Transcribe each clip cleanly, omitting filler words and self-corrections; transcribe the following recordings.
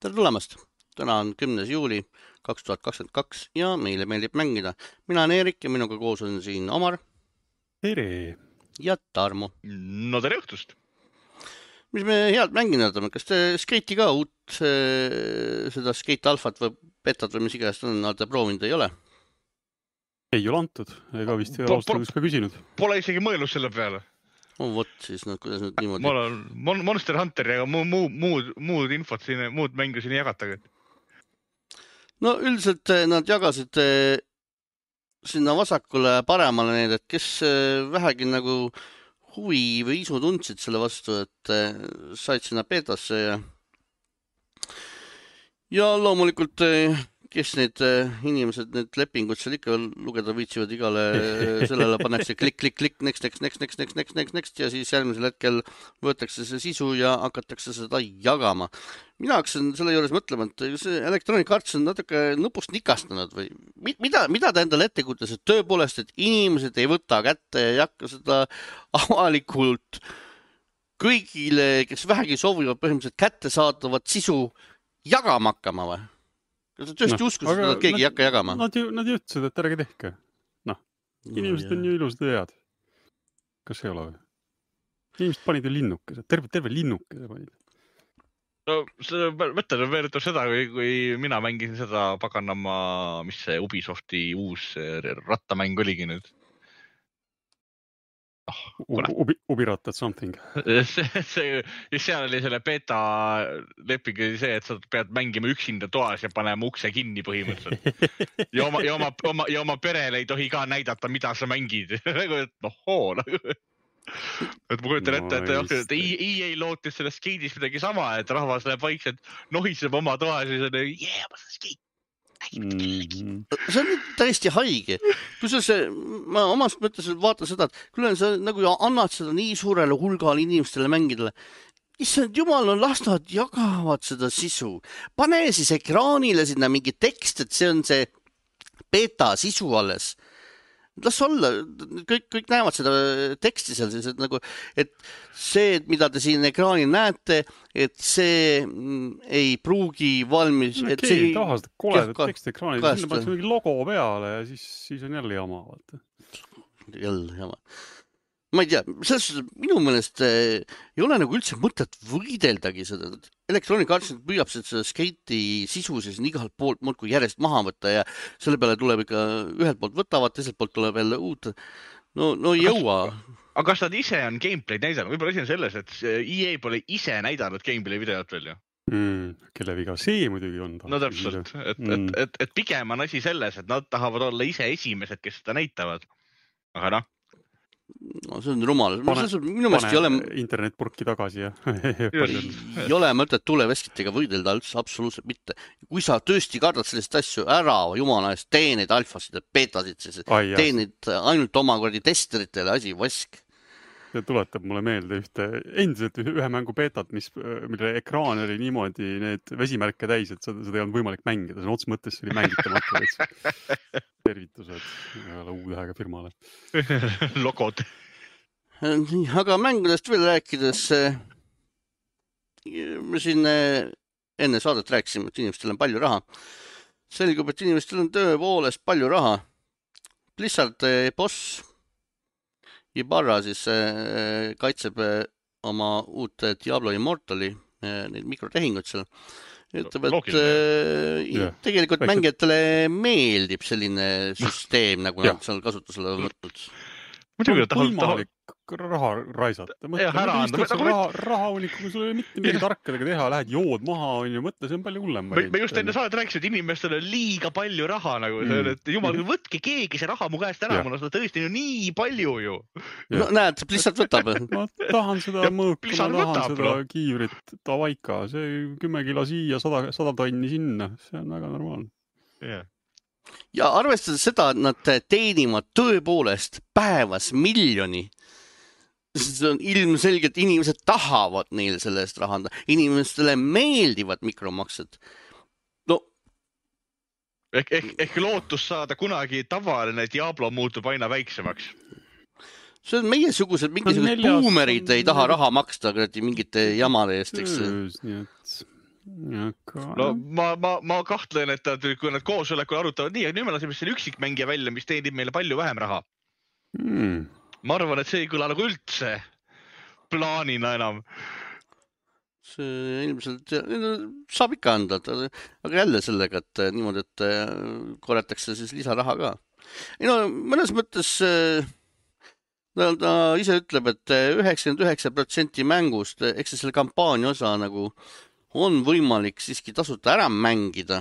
Tere tulemast! Täna on 10. juuli 2022 ja meile meeldib mängida. Mina olen Eerik ja minuga koos on siin Omar. Tere! Ja Tarmo. No tere õhtust! Mis me head mänginud oleme? Kas te Skate'i ka uut seda Skate Alfat või betat või mis igast on, olete proovinud, ei ole? Ei ole antud, ega vist ei ole austuseks ka küsinud. Pole isegi mõelnud selle peale. Vot siis, kuidas nüüd niimoodi. Mul on Monster Hunter ja muud infot siin, muud mängu siin ei jagatagi. No üldiselt nad jagasid sinna vasakule paremale need, et kes vähegi nagu huvi või isu tundsid selle vastu, et said sinna betasse ja loomulikult kes need inimesed, need lepingud seal ikka lugeda viitsivad igale sellele pannakse klikk, next ja siis järgmisel hetkel võetakse see sisu ja hakatakse seda jagama. Mina hakkasin selle juures mõtlema, et see Electronic Arts on natuke nõpust nikastanud või mida ta endale ette kujutas, et tõepoolest, et inimesed ei võta kätte ja ei hakka seda avalikult kõigile, kes vähegi soovivad põhimõtteliselt kätte saadavat sisu jagama hakkama või? Kas sa tõesti uskus, et keegi ei hakka jagama? Nad ju ütlesid, et ärge tehke. Inimesed on ju ilusad ja head. Kas ei ole või? Inimesed panid ju linnukese, terve linnukese panid. No, mõtlen veel seda, kui mina mängisin seda paganama, mis see Ubisofti uus rattamäng oligi nüüd. Ubiratad something. Seal oli selle beta leping see, et sa pead mängima üksinda toas ja panema ukse kinni põhimõtteliselt. Ja oma perele ei tohi ka näidata, mida sa mängid. Et ma kujutan ette, et EA lootis selles skeidis midagi sama, et rahvas läheb vaikselt nohiseb oma toas ja ma saan skeid. See on täiesti haige. Ma omast mõttes vaatan seda, et küll sa nagu annad seda nii suurele hulgale inimestele mängidele. Issand jumal, las nad jagavad seda sisu. Pane siis ekraanile sinna mingi tekst, et see on see beta sisu alles. Las olla, kõik näevad seda teksti seal, et see, mida te siin ekraanil näete, et see ei pruugi valmis. Keegi taha seda koledat teksti ekraanil, sinna paneks mingi logo peale ja siis on jälle jama. Jälle jama. Ma ei tea, minu meelest ei ole nagu üldse mõtet võideldagi seda. Electronic Arts püüab seda Skate'i sisu siis igalt poolt muudkui järjest maha võtta ja selle peale tuleb ikka ühelt poolt võtavad, teiselt poolt tuleb jälle uut. No ei jõua. Aga kas nad ise on gameplay näidanud? Võib-olla asi on selles, et EA pole ise näidanud gameplay videot veel ju. Kelle viga see muidugi on. No täpselt, et pigem on asi selles, et nad tahavad olla ise esimesed, kes seda näitavad. Aga No, see on rumal. Minu meelest ei ole internetpurki tagasi ja ei ole mõtet tuleveskitega võidelda üldse absoluutselt mitte. Kui sa tõesti kardad sellist asju ära, jumala eest, tee neid alfasid ja betasid, tee neid ainult oma kordi testeritele asi vask. See tuletab mulle meelde endiselt ühe mängu betat, mille ekraan oli niimoodi need vesimärke täis, et seda ei olnud võimalik mängida. See on ots mõttes oli mängitamata. Tervitused U-tähega firmale. Logod. Aga mängudest veel rääkides, me siin enne saadet rääkisime, et inimestel on palju raha. Selgub, et inimestel on tõepoolest palju raha. Blizzard boss Ibarra siis kaitseb oma uut Diablo Immortali, neid mikrotehingud seal. Ütleb, et tegelikult mängijatele meeldib selline süsteem, nagu nad seal kasutusele on võtnud. Muidugi võimalik raha raisata. Raha unikku, kui sul ei ole mitte midagi tarkadega teha, lähed jood maha, mõtle, see on palju hullem. Me just enne saadet rääkisime, et inimestel on liiga palju raha, et jumal, võtke keegi see raha mu käest ära, mul on seda tõesti nii palju ju. No näed, lihtsalt võtab. Ma tahan seda mõõku, ma tahan seda kiivrit tavaika, see 10 kilo siia, 100 tonni sinna, see on väga normaalne. Ja arvestades seda, et nad teenivad tõepoolest päevas miljoni, see on ilmselgelt, inimesed tahavad neil selle eest raha anda. Inimestele meeldivad mikromaksed. No. Ehk lootus saada kunagi tavaline Diablo muutub aina väiksemaks. See on meiesugused mingisugused buumerid ei taha raha maksta mingite jamade eest. No ma kahtlen, et kui nad koosolekul arutavad nii, aga nüüd me lasime selle üksikmängija välja, mis teenib meile palju vähem raha. Ma arvan, et see ei kõla nagu üldse plaanina enam. See ilmselt saab ikka anda, aga jälle sellega, et niimoodi, et korjatakse siis lisaraha ka. Ei no, mõnes mõttes ta ise ütleb, et 99% mängust, eks see selle kampaania osa nagu on võimalik siiski tasuta ära mängida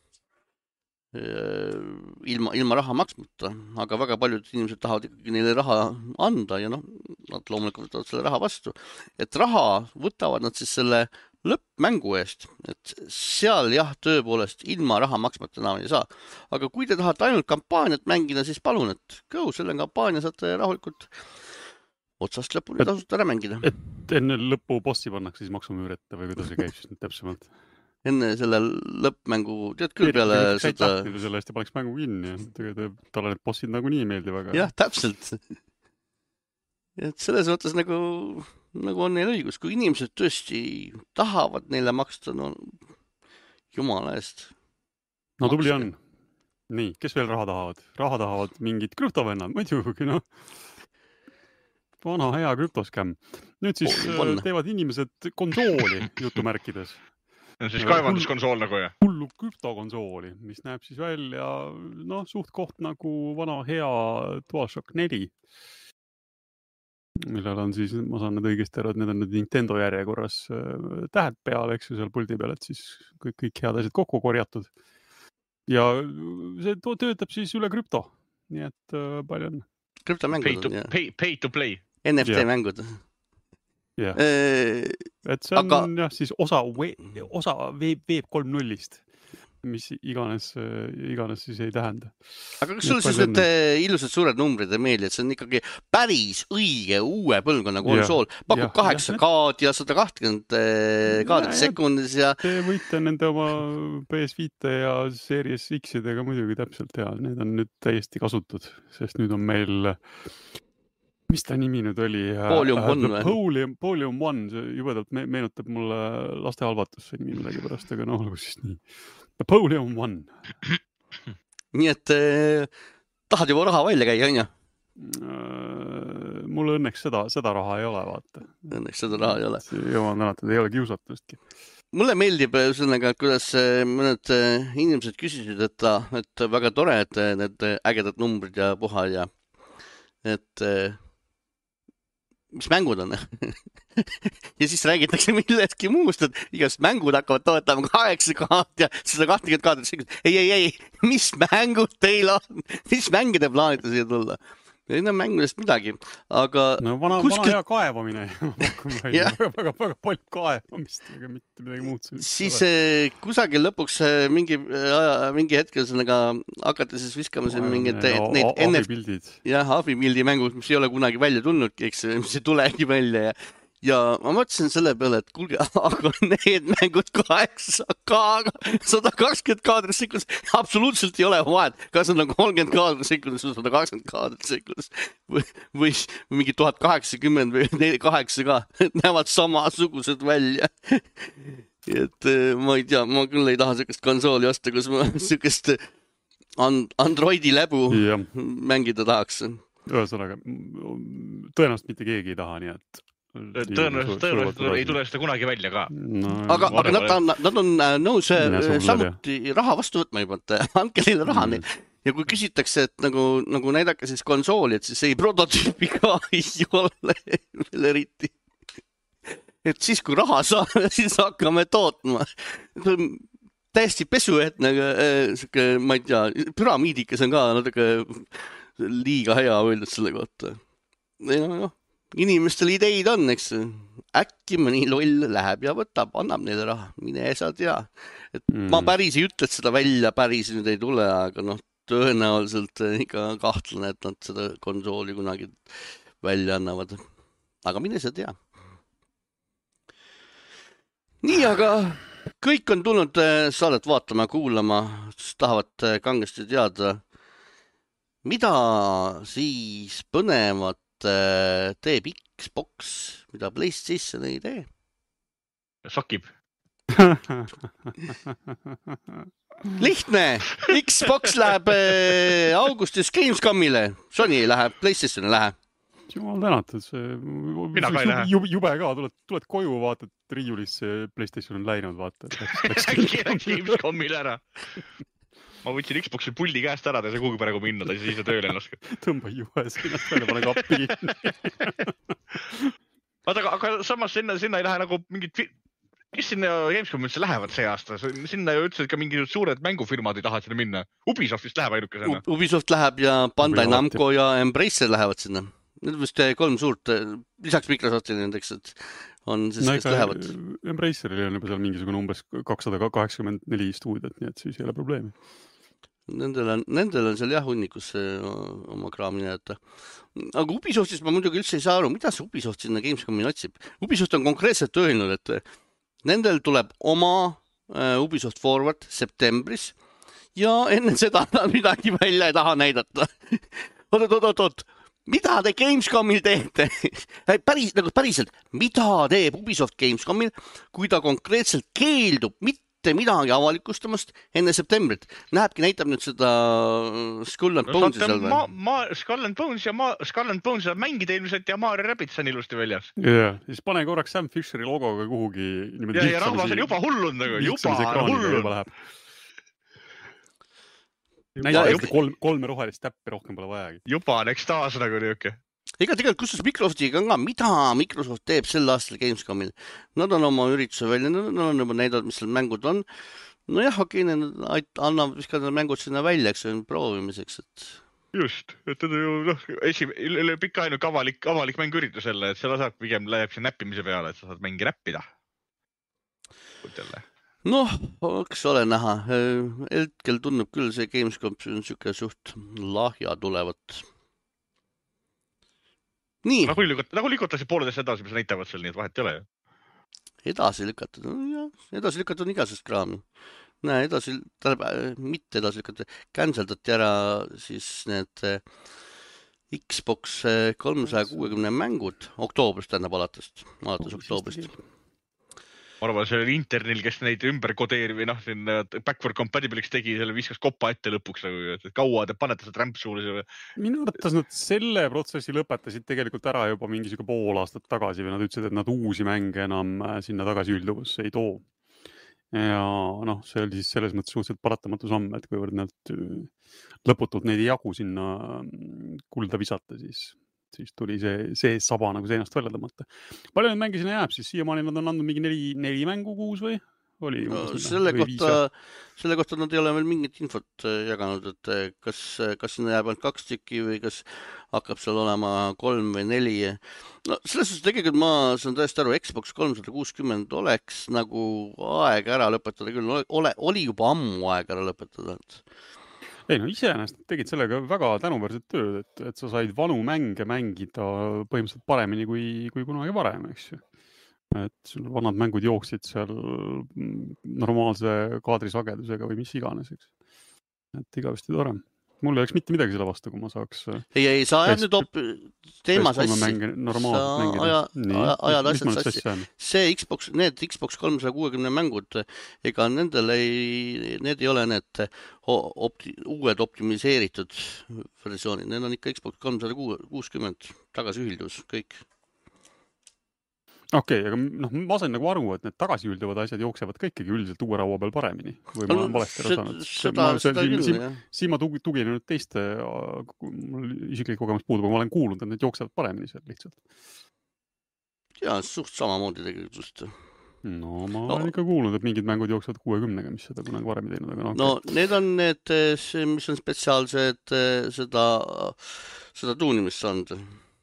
ilma raha maksmata, aga väga paljud inimesed tahavad ikkagi neile raha anda ja nad loomulikult võtavad selle raha vastu. Et raha võtavad nad siis selle lõppmängu eest, et seal jah, tõepoolest ilma raha maksmata enam ei saa. Aga kui te tahate ainult kampaaniat mängida, siis palun, et selle kampaania saate rahulikult otsast lõpuni tasuta ära mängida. Et enne lõppu bossi pannakse siis maksumüür ette või kuidas see käib siis täpsemalt? Enne selle lõppmängu, tead küll peale seda... Selle eest ja paneks mängu kinni ja talle need bossid nagu nii meeldi väga. Jah, täpselt. Et selles mõttes nagu on neil õigus. Kui inimesed tõesti tahavad neile maksta, jumala eest. No tubli on. Nii, kes veel raha tahavad? Raha tahavad mingid krüptovennad, muidugi, Vana hea krüptoskäm. Nüüd siis teevad inimesed konsooli jutumärkides. Siis kaevanduskonsool nagu, jah? Hullu krüptokonsooli, mis näeb siis välja suht koht nagu vana hea DualShock 4. Millel on siis, ma saan need õigesti ära, et need on Nintendo järjekorras tähed peal, eks ju, seal puldi peal, et siis kõik head asjad kokku korjatud. Ja see töötab siis üle krüpto. Nii et palju on. Krüptomängud on, jah. Pay to play. NFT-mängud. Jah. Et see on jah, siis osa Web 3.0-st, mis iganes siis ei tähenda. Aga kas sulle siis need ilusad suured numbrid ei meeldi, et see on ikkagi päris õige uue põlvkonna konsool, pakub 8K-d ja 120 kaadrit sekundis ja... Te võite nende oma PS5 ja Series X-idega muidugi täpselt teha, need on nüüd täiesti kasutud, sest nüüd on meil... Mis ta nimi nüüd oli? Polium One, see jubedalt meenutab mulle lastehalvatus see nimi midagi pärast, aga olgu siis nii. Polium One. Nii et tahad juba raha välja käia, on ju? Mul õnneks seda raha ei ole, vaata. Õnneks seda raha ei ole. Jumal tänatud, ei ole kiusatustki. Mulle meeldib sellega, kuidas mõned inimesed küsisid, et väga tore, et need ägedad numbrid ja puhad ja et mis mängud on. Ja siis räägitakse millestki muust, et igast mängud hakkavad toetama 8K-d ja 120 kaadrit. Ei, mis mängud teil on? Mis mänge te plaanite siia tulla? Ei ole mängudest midagi, aga... Vana hea kaevamine. Väga palju kaevamist, aga mitte midagi muud. Siis kusagil lõpuks mingi hetkel hakati siis viskama mingid abipildid. Jah, abipildi mängud, mis ei ole kunagi välja tulnudki, eks, mis ei tulegi välja ja ma mõtlesin selle peale, et kuulge, aga need mängud 8K-ga, 120 kaadrit sekundis, absoluutselt ei ole vahet, kas on 30 kaadrit sekundis või 120 kaadrit sekundis või mingi 1080 või 8K, näevad samasugused välja. Et ma ei tea, ma küll ei taha sellist konsooli osta, kus ma sellist Androidi läbu mängida tahaks. Ühesõnaga, tõenäoliselt mitte keegi ei taha, nii et tõenäoliselt ei tule seda kunagi välja ka. Aga nad on nõus samuti raha vastu võtma juba, et andke neile raha. Ja kui küsitakse, et nagu näidake siis konsooli, et siis ei prototüüpi ka ei ole veel eriti. Et siis kui raha saame, siis hakkame tootma. Täiesti pesuhetne, ma ei tea, püramiidikas on ka natuke liiga hea öeldud selle kohta. Inimestel ideid on, eks. Äkki mõni loll läheb ja võtab, annab neile raha. Mine sa tea. Ma päris ei ütle, et seda välja päris nüüd ei tule, aga tõenäoliselt ikka kahtlen, et nad seda konsooli kunagi välja annavad. Aga mine sa tea. Nii, aga kõik on tulnud saadet vaatama, kuulama, tahavad kangesti teada, mida siis põnevad teeb Xbox, mida PlayStation ei tee. Sakib. Lihtne, Xbox läheb augustis Gamescomile, Sony ei lähe, PlayStation ei lähe. Jumal tänatud, jube ka, tuled koju, vaatad riiulisse, PlayStation on läinud, vaata. Äkki läks Gamescomile ära. Ma võtsin Xboxi pulli käest ära, ta ei saa kuhugi praegu minna, ta ei saa ise tööle ennast. Tõmba juhe sinnast välja, pane kappi. Vaata, aga samas sinna ei lähe nagu mingid... Kes sinna Gamescomi üldse lähevad see aasta? Sinna ju üldse ka mingid suured mängufirmad ei taha sinna minna. Ubisoftist läheb ainukesena. Ubisoft läheb ja Bandai Namco ja Embracer lähevad sinna. Need vist 3 suurt, lisaks Microsoftile nendeks, et on siis, kes lähevad. Embraceril on juba seal mingisugune umbes 284 stuudiot, nii et siis ei ole probleemi. Nendel on seal jah hunnikus oma kraamine jätta. Aga Ubisoftist ma muidugi üldse ei saa aru, mida see Ubisoft sinna Gamescomi otsib. Ubisoft on konkreetselt öelnud, et nendel tuleb oma Ubisoft Forward septembris ja enne seda midagi välja ei taha näidata. Oot. Mida te Gamescomil teete? Päriselt, mida teeb Ubisoft Gamescomil, kui ta konkreetselt keeldub mitte midagi avalikustamast enne septembrit? Näebki, näitab nüüd seda Skull and Bones seal või? Skull and Bones saab mängida ilmselt ja Mario Rabbids on ilusti väljas. Ja, siis pane korraks Sam Fisheri logoga kuhugi. Ja rahvas on juba hullund nagu, juba hullund. Näidake 3 rohelist täppi, rohkem pole vajagi. Juba on ekstaas nagu niuke. Ega tegelikult kustus Microsoftiga ka, mida Microsoft teeb sel aastal Gamescomil? Nad on oma ürituse välja, nad on juba näidanud, mis seal mängud on. Nojah, okei, annab vist ka need mängud sinna välja, eks on proovimiseks. Just, et ju pikka ainuke avalik mängüritus jälle, et selle saab pigem läheb see näppimise peale, et sa saad mängi näppida. Noh, eks ole näha. Hetkel tunneb küll see Gamescom siuke suht lahja tulevat. Nii. Nagu lükutasid pooleteist edasi, mis näitavad seal, nii et vahet ei ole. Edasi lükatud. Edasi lükatud on igasest kraami. Näe, mitte edasi lükatud. Canceldati ära siis need Xbox 360 mängud oktoobrist, tähendab alates oktoobrist. Ma arvan, sellel Internil, kes neid ümber kodeeri või backward compatible'iks tegi, selle viskas koppa ette lõpuks, et kaua te panete seda rämpsuule. Minu arvates nad selle protsessi lõpetasid tegelikult ära juba mingisugune pool aastat tagasi või nad ütlesid, et nad uusi mänge enam sinna tagasi üldhuvusse ei too. Ja see oli siis selles mõttes suhteliselt paratamatu samm, et kuivõrd nad lõputult neid ei jagu sinna kulda visata, siis tuli see saba nagu seinast välja tõmmata. Palju neid mänge sinna jääb, siis siiamaani nad on andnud mingi 4 mängu kuus või? Selle kohta nad ei ole veel mingit infot jaganud, et kas sinna jääb ainult 2 tükki või kas hakkab seal olema 3 või 4. Selles suhtes tegelikult ma saan tõesti aru, Xbox 360 oleks nagu aeg ära lõpetada küll. Oli juba ammu aeg ära lõpetada. Ei, iseenesest tegid sellega väga tänuväärset tööd, et sa said vanu mänge mängida põhimõtteliselt paremini kui kunagi varem, eks ju. Et sul vanad mängud jooksid seal normaalse kaadrisagedusega või mis iganes, eks. Et igavesti tore. Mul ei oleks mitte midagi selle vastu, kui ma saaks... Ei, sa ajad nüüd teema sassi. Ajad asjad sassi. Need Xbox 360 mängud, ega need ei ole need uued optimiseeritud versioonid. Need on ikka Xbox 360 tagasiühildus, kõik. Okei, aga ma sain nagu aru, et need tagasiüldavad asjad jooksevad ka ikkagi üldiselt uue raua peal paremini. Või ma olen valesti aru saanud. Siin ma tuginenud teiste, mul isiklik kogemus puudub, aga ma olen kuulnud, et need jooksevad paremini seal lihtsalt. Ja, suht samamoodi tegelikult. No, ma olen ikka kuulnud, et mingid mängud jooksevad 60-ga, mis seda kunagi varem ei teinud. Aga no, need on need, mis on spetsiaalsed seda tuunimist saanud.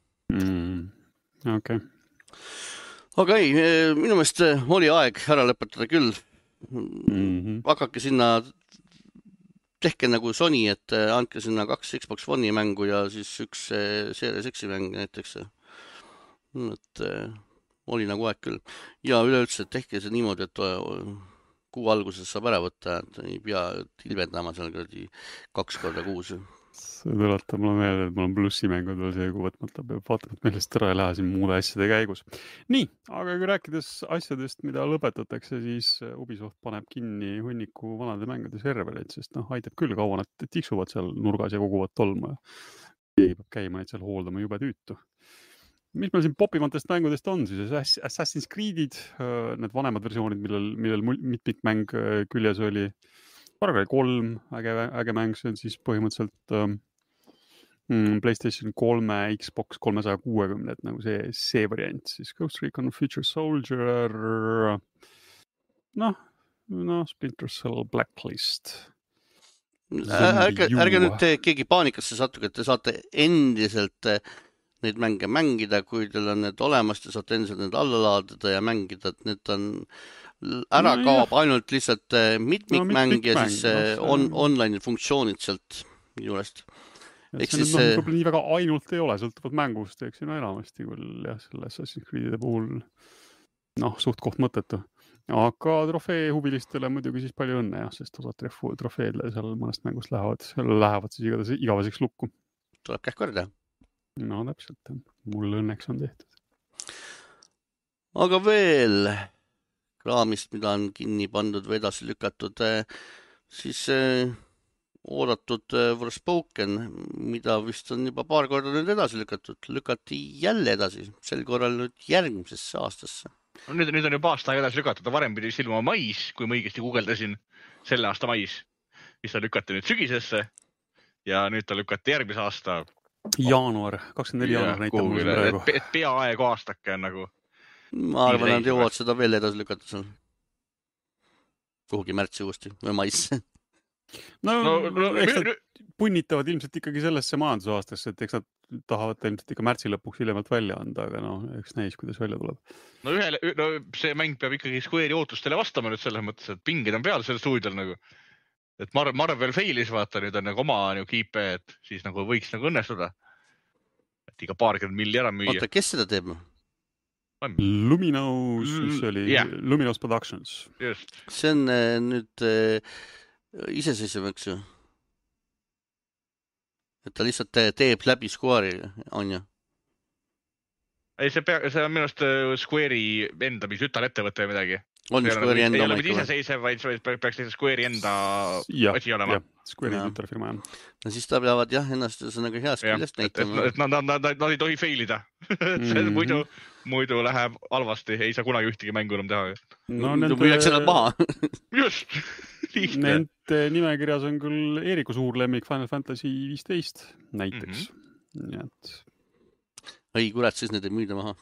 Okei. Aga ei, minu meelest oli aeg ära lõpetada küll. Hakake sinna, tehke nagu Sony, et andke sinna 2 Xbox One'i mängu ja siis 1 Series X-i mäng näiteks. Et oli nagu aeg küll. Ja üleüldse tehke see niimoodi, et kuu alguses saab ära võtta, et ei pea ilvendama seal 2 korda kuus. see tuletab mulle meelde, et mul on plussimängud veel see võtmata, peab vaatama, et millest ära ei lähe siin muude asjade käigus. Nii, aga kui rääkides asjadest, mida lõpetatakse, siis Ubisoft paneb kinni hunniku vanade mängude servereid, sest aitab küll kaua nad tiksuvad seal nurgas ja koguvad tolmu ja keegi peab käima neid seal hooldama jube tüütu. Mis meil siin popimatest mängudest on siis? Assassin's Creed'id, need vanemad versioonid, millel mitmikmäng küljes oli. Far Cry 3, äge mäng, see on siis põhimõtteliselt PlayStation 3, Xbox 360, et nagu see variant, siis Ghost Recon Future Soldier, Splinter Cell Blacklist. Ärge nüüd keegi paanikasse satuge, et te saate endiselt neid mänge mängida, kui teil on need olemas, te saate endiselt need alla laadida ja mängida, et need on ära kaob ainult lihtsalt mitmikmäng ja siis online funktsioonid sealt juurest. See nüüd nii väga ainult ei ole, sõltuvad mängust, eks no enamasti küll jah, selle Assassin's Creed'ide puhul suht koht mõttetu. Aga trofee huvilistele muidugi siis palju õnne, sest osad trofeed seal mõnest mängust lähevad siis igaveseks lukku. Tuleb kähku ära teha. No täpselt, mul õnneks on tehtud. Aga veel kraamist, mida on kinni pandud või edasi lükatud, siis oodatud Forspoken, mida vist on juba paar korda nüüd edasi lükati jälle edasi, sel korral nüüd järgmisesse aastasse. Nüüd on juba aasta edasi lükatud, varem pidi silma mais, kui ma õigesti guugeldasin, selle aasta mais, mis ta lükati nüüd sügisesse ja nüüd ta lükati järgmise aasta 24. jaanuar näitab mul praegu. Et peaaegu aastake on nagu. Ma arvan, nad jõuavad seda veel edasi lükata seal. Kuhugi märtsi uuesti või maisse. Eks nad punnitavad ilmselt ikkagi sellesse majandusaastesse, et eks nad tahavad ilmselt ikka märtsi lõpuks hiljemalt välja anda, aga eks näis, kuidas välja tuleb. See mäng peab ikkagi Square'i ootustele vastama nüüd selles mõttes, et pingid on peal selle stuudial nagu. Et Marvel failis, vaata, nüüd on nagu oma kiipe, et siis nagu võiks nagu õnnestuda. Et iga paarkümmend milli ära müüa. Oota, kes seda teeb? Luminous, mis oli Luminous Productions. Just. See on nüüd iseseisev, eks ju? Et ta lihtsalt teeb läbi Square'i, on ju? Ei, see on minust Square'i enda, mis ütarettevõte või midagi. On Square'i enda ei ole mitte iseseisev, vaid peaks Square'i enda asi olema. Square'i ütarfirma, jah. No siis ta peavad ennast ühesõnaga heast küljest näitama. Et nad ei tohi failida. Muidu läheb halvasti, ei saa kunagi ühtegi mängu enam teha. No püüaks seda maha. Just, lihtne. Nende nimekirjas on küll Eeriku suur lemmik Final Fantasy 15 näiteks. Ei, kurat, siis need ei müüda maha.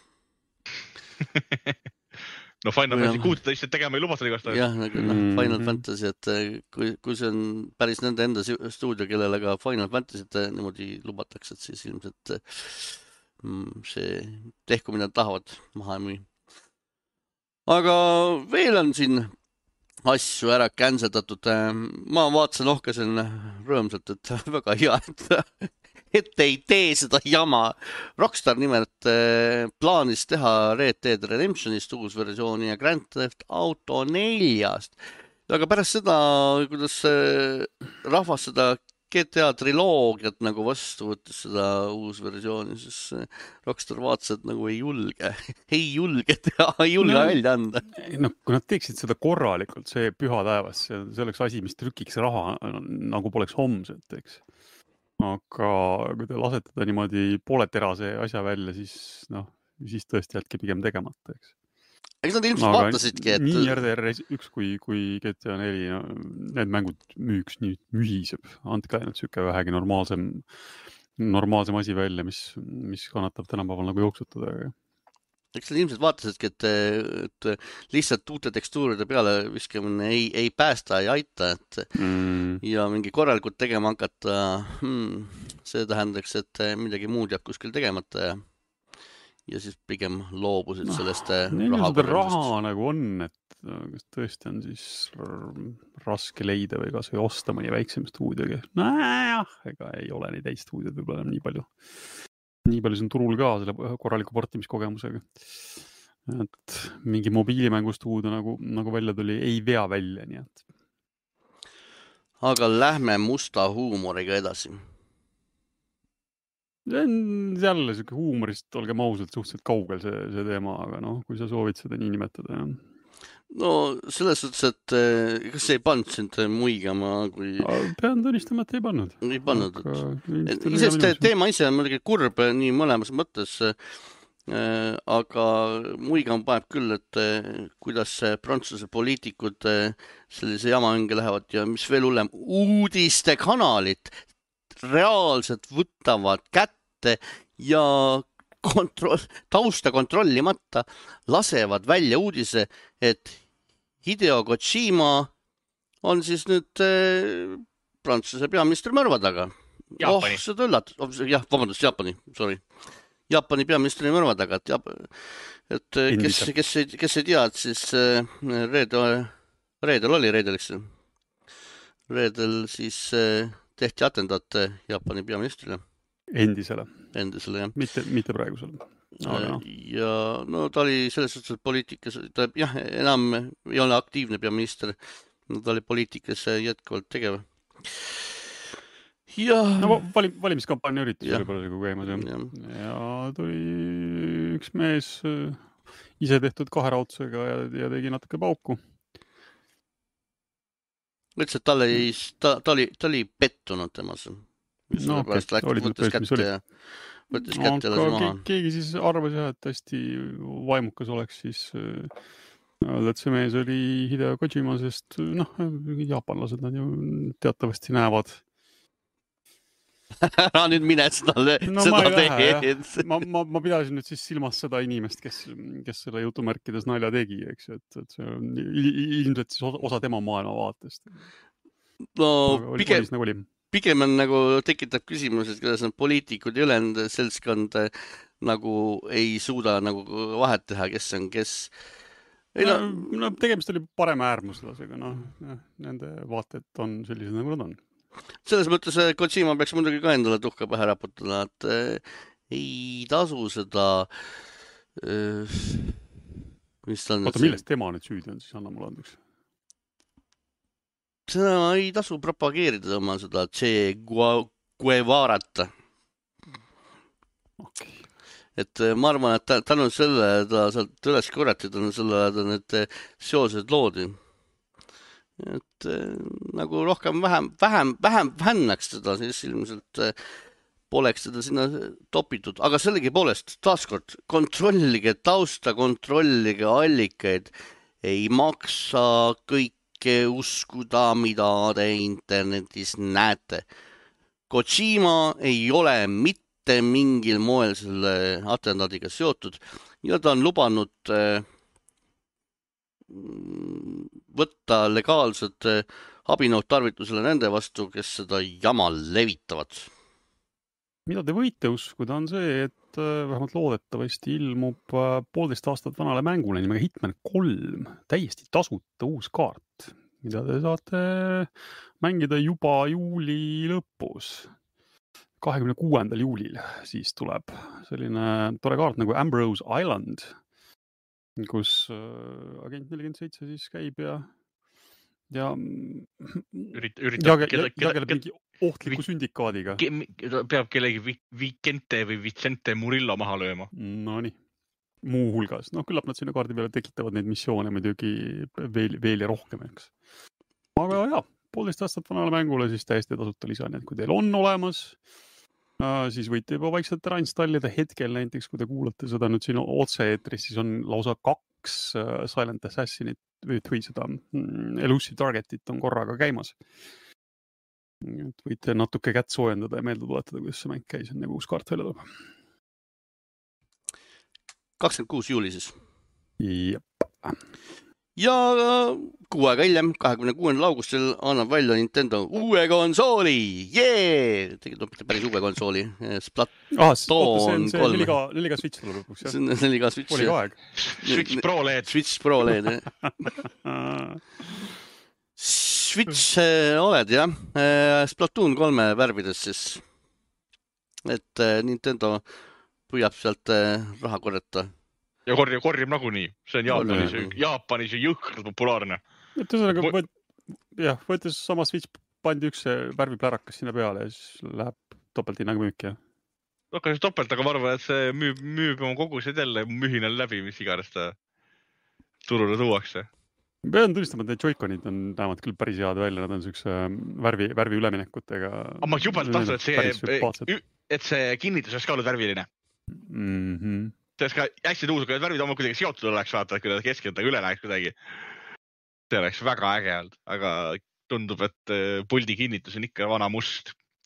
No Final Fantasy 16 tegema ei lubata igast ajast. Jah, Final Fantasy, et kui see on päris nende enda stuudio, kellele ka Final Fantasy niimoodi lubatakse, et siis ilmselt see tehku, mida tahavad maha ei müü. Aga veel on siin asju ära canceldatud. Ma vaatasin ohkasin rõõmsalt, et väga hea, et ei tee seda jama. Rockstar nimelt plaanis teha Red Dead Redemptionist uus versiooni ja Grand Theft Auto 4-st. Aga pärast seda, kuidas rahvas seda GTA triloogiat nagu vastu võttis seda uus versiooni, siis Rockstar vaatas, et nagu ei julge teha, ei julge välja anda. Kui nad teeksid seda korralikult, see püha taevas, see oleks asi, mis trükiks raha nagu poleks homset, eks. Aga kui te lasete ta niimoodi pooleterase asja välja, siis tõesti jätke pigem tegemata, eks. Eks nad ilmselt vaatasidki, et... Nii RDR1 kui GTA 4, need mängud müüks nii mühiseb. Andke ainult süke vähegi normaalsem asi välja, mis kannatab tänapäeval nagu jooksutada. Eks nad ilmselt vaatasidki, et lihtsalt uute tekstuuride peale viskamine ei päästa, ei aita, ja mingi korralikult tegema hakata, see tähendaks, et midagi muud jääb kuskil tegemata ja siis pigem loobusid sellest raha nagu on, et kas tõesti on siis raske leida või kas või osta mõni väiksem stuudiogi. Ega ei ole neid teist stuudiod võib-olla nii palju. Nii palju see on turul ka selle korraliku portimiskogemusega. Et mingi mobiilimängustuudio nagu välja tuli, ei vea välja, nii et. Aga lähme musta huumoriga edasi. jälle siuke huumorist, olgem ausalt, suhteliselt kaugel see teema, aga noh, kui sa soovid seda nii nimetada, jah. No selles suhtes, et kas ei pannud sind muigama, kui... Pean tunnistama, et ei pannud. Ei pannud. Isest teema ise on muidugi kurb nii mõlemas mõttes, aga muigama paneb küll, et kuidas prantsuse poliitikud sellise jama ümber lähevad ja mis veel hullem, uudistekanalid reaalselt võtavad kätte ja tausta kontrollimata lasevad välja uudise, et Hideo Kojima on siis nüüd Prantsuse peaministri mõrva taga. Jaapani. Seda üllatus. Jah, vabandust, Jaapani peaministri mõrva taga. Et kes ei tea, et siis reedel siis tehti atendaat Jaapani peaministrile. Endisele, jah. Mitte praegusele. Ja no ta oli selles suhtes poliitikas, jah, enam ei ole aktiivne peaminister, ta oli poliitikas jätkuvalt tegev. Ja... No, valimiskampaania üritus oli praegu käimas, ja tuli üks mees ise tehtud kaheraudsega ja tegi natuke pauku. Ütles, et ta oli pettunud temas. No, võttis kätte ja lasi maha. Keegi siis arvas, et hästi vaimukas oleks siis öelda, et see mees oli Hideo Kojima, sest jaapanlased nad ju teatavasti näevad. Nüüd mine seda teed. Ma pidasin nüüd siis silmas seda inimest, kes selle jutumärkides nalja tegi, eks, et see on ilmselt siis osa tema maailma vaatest. No, pigem on nagu tekitab küsimus, et kuidas need poliitikud ja ülejäänud seltskond nagu ei suuda nagu vahet teha, kes on kes. No, tegemist oli parema äärmuslasega, nende vaated on sellised, nagu nad on. Selles mõttes Kojima peaks muidugi ka endale tuhka pähe raputada, et ei tasu seda... Oota, millest tema nüüd süüdi on, siis anna mulle andeks. Seda ei tasu propageerida oma seda Che Guevarat. Okay. Et ma arvan, et tänu selle ta sealt üles korrati, tänu selle need seosed loodi. Et nagu rohkem vähem fännaks teda, siis ilmselt poleks teda sinna topitud. Aga sellegi poolest, taaskord, kontrollige tausta, kontrollige allikaid. Ei maksa kõike uskuda, mida te internetis näete. Kojima ei ole mitte mingil moel selle atendaadiga seotud ja ta on lubanud võtta legaalsed abinõud tarvitusele nende vastu, kes seda jama levitavad. Mida te võite uskuda on see, et vähemalt loodetavasti ilmub 1,5 aastat vanale mängule nimega Hitman 3, täiesti tasuta uus kaart, mida te saate mängida juba juuli lõpus. 26. juulil siis tuleb selline tore kaart nagu Ambrose Island, kus agent 47 siis käib ja tegeleb mingi ohtliku sündikaadiga. Peab kellegi Vicente või Vicente Murillo maha lööma. No nii, muu hulgas. Küllap nad sinna kaardi peale tekitavad neid missioone muidugi veel ja rohkem, eks. Aga jah, 1,5 aastat vanale mängule siis täiesti tasuta lisa, nii et kui teil on olemas, siis võite juba vaikselt ära installida. Hetkel näiteks, kui te kuulate seda nüüd siin otse-eetris, siis on lausa 2 Silent Assassinit või seda Elusive Targetit on korraga käimas. Et võite natuke kätt soojendada ja meelde tuletada, kuidas see mäng käis, enne uus kaart välja tuleb. 26. juuli siis. Jep. Ja 6 aega hiljem, 26. augustil annab välja Nintendo uue konsooli. Jee! Tegid päris uue konsooli. Splatoon 3. 4K Switch tuleb lõpuks, jah? 4K Switch. Oli ka aeg. Switch Pro LED. Switch oled, jah. Splatoon 3 värvides siis. Et Nintendo püüab sealt raha korjata. Ja korjab nagunii. See on Jaapanis jõhkralt populaarne. Võttes sama Switch pandi üks värviplärakas sinna peale ja siis läheb topelthinnaga müüki. hakkas topelt, aga ma arvan, et see müüb oma kogused jälle mühinal läbi, mis iganes ta turule tuuakse. Pean tunnistama, et need Joy-Conid näevad küll päris head välja, nad on siukse värvi üleminekutega. Aga ma jubelt tahtnud, et see kinnitus oleks ka olnud värviline. See oleks ka hästi tuus, kui need värvid oma kuidagi seotud oleks, vaata, kui nad keskelt üle läheks kuidagi. See oleks väga äge olnud, aga tundub, et puldi kinnitus on ikka vana must.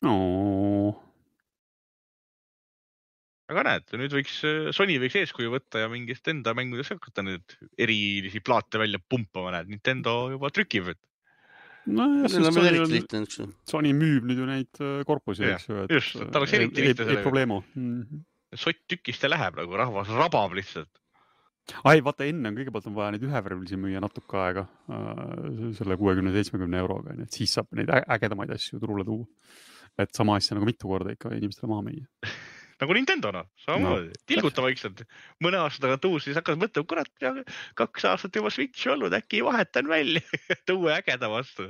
Aga näed, nüüd Sony võiks eeskuju võtta ja mingist enda mängudes hakata nüüd erilisi plaate välja pumpama, näed, Nintendo juba trükib. No jah, Sony müüb nüüd ju neid korpusi, eks ju. Just, ta oleks eriti lihtne sellega. Ei probleemo. Sott tükist ja läheb, nagu rahvas rabab lihtsalt. Ai, vaata, enne kõigepealt on vaja neid ühevärvilisi müüa natuke aega selle 60-70 euroga, nii et siis saab neid ägedamaid asju turule tuua. Et sama asja nagu mitu korda ikka inimestele maha müüa. Nagu Nintendona, samamoodi. Tilguta vaikselt. Mõne aasta tagant uus, siis hakkas mõtlema, kurat, 2 aastat juba Switchi olnud, äkki vahetan välja, tuue ägeda vastu.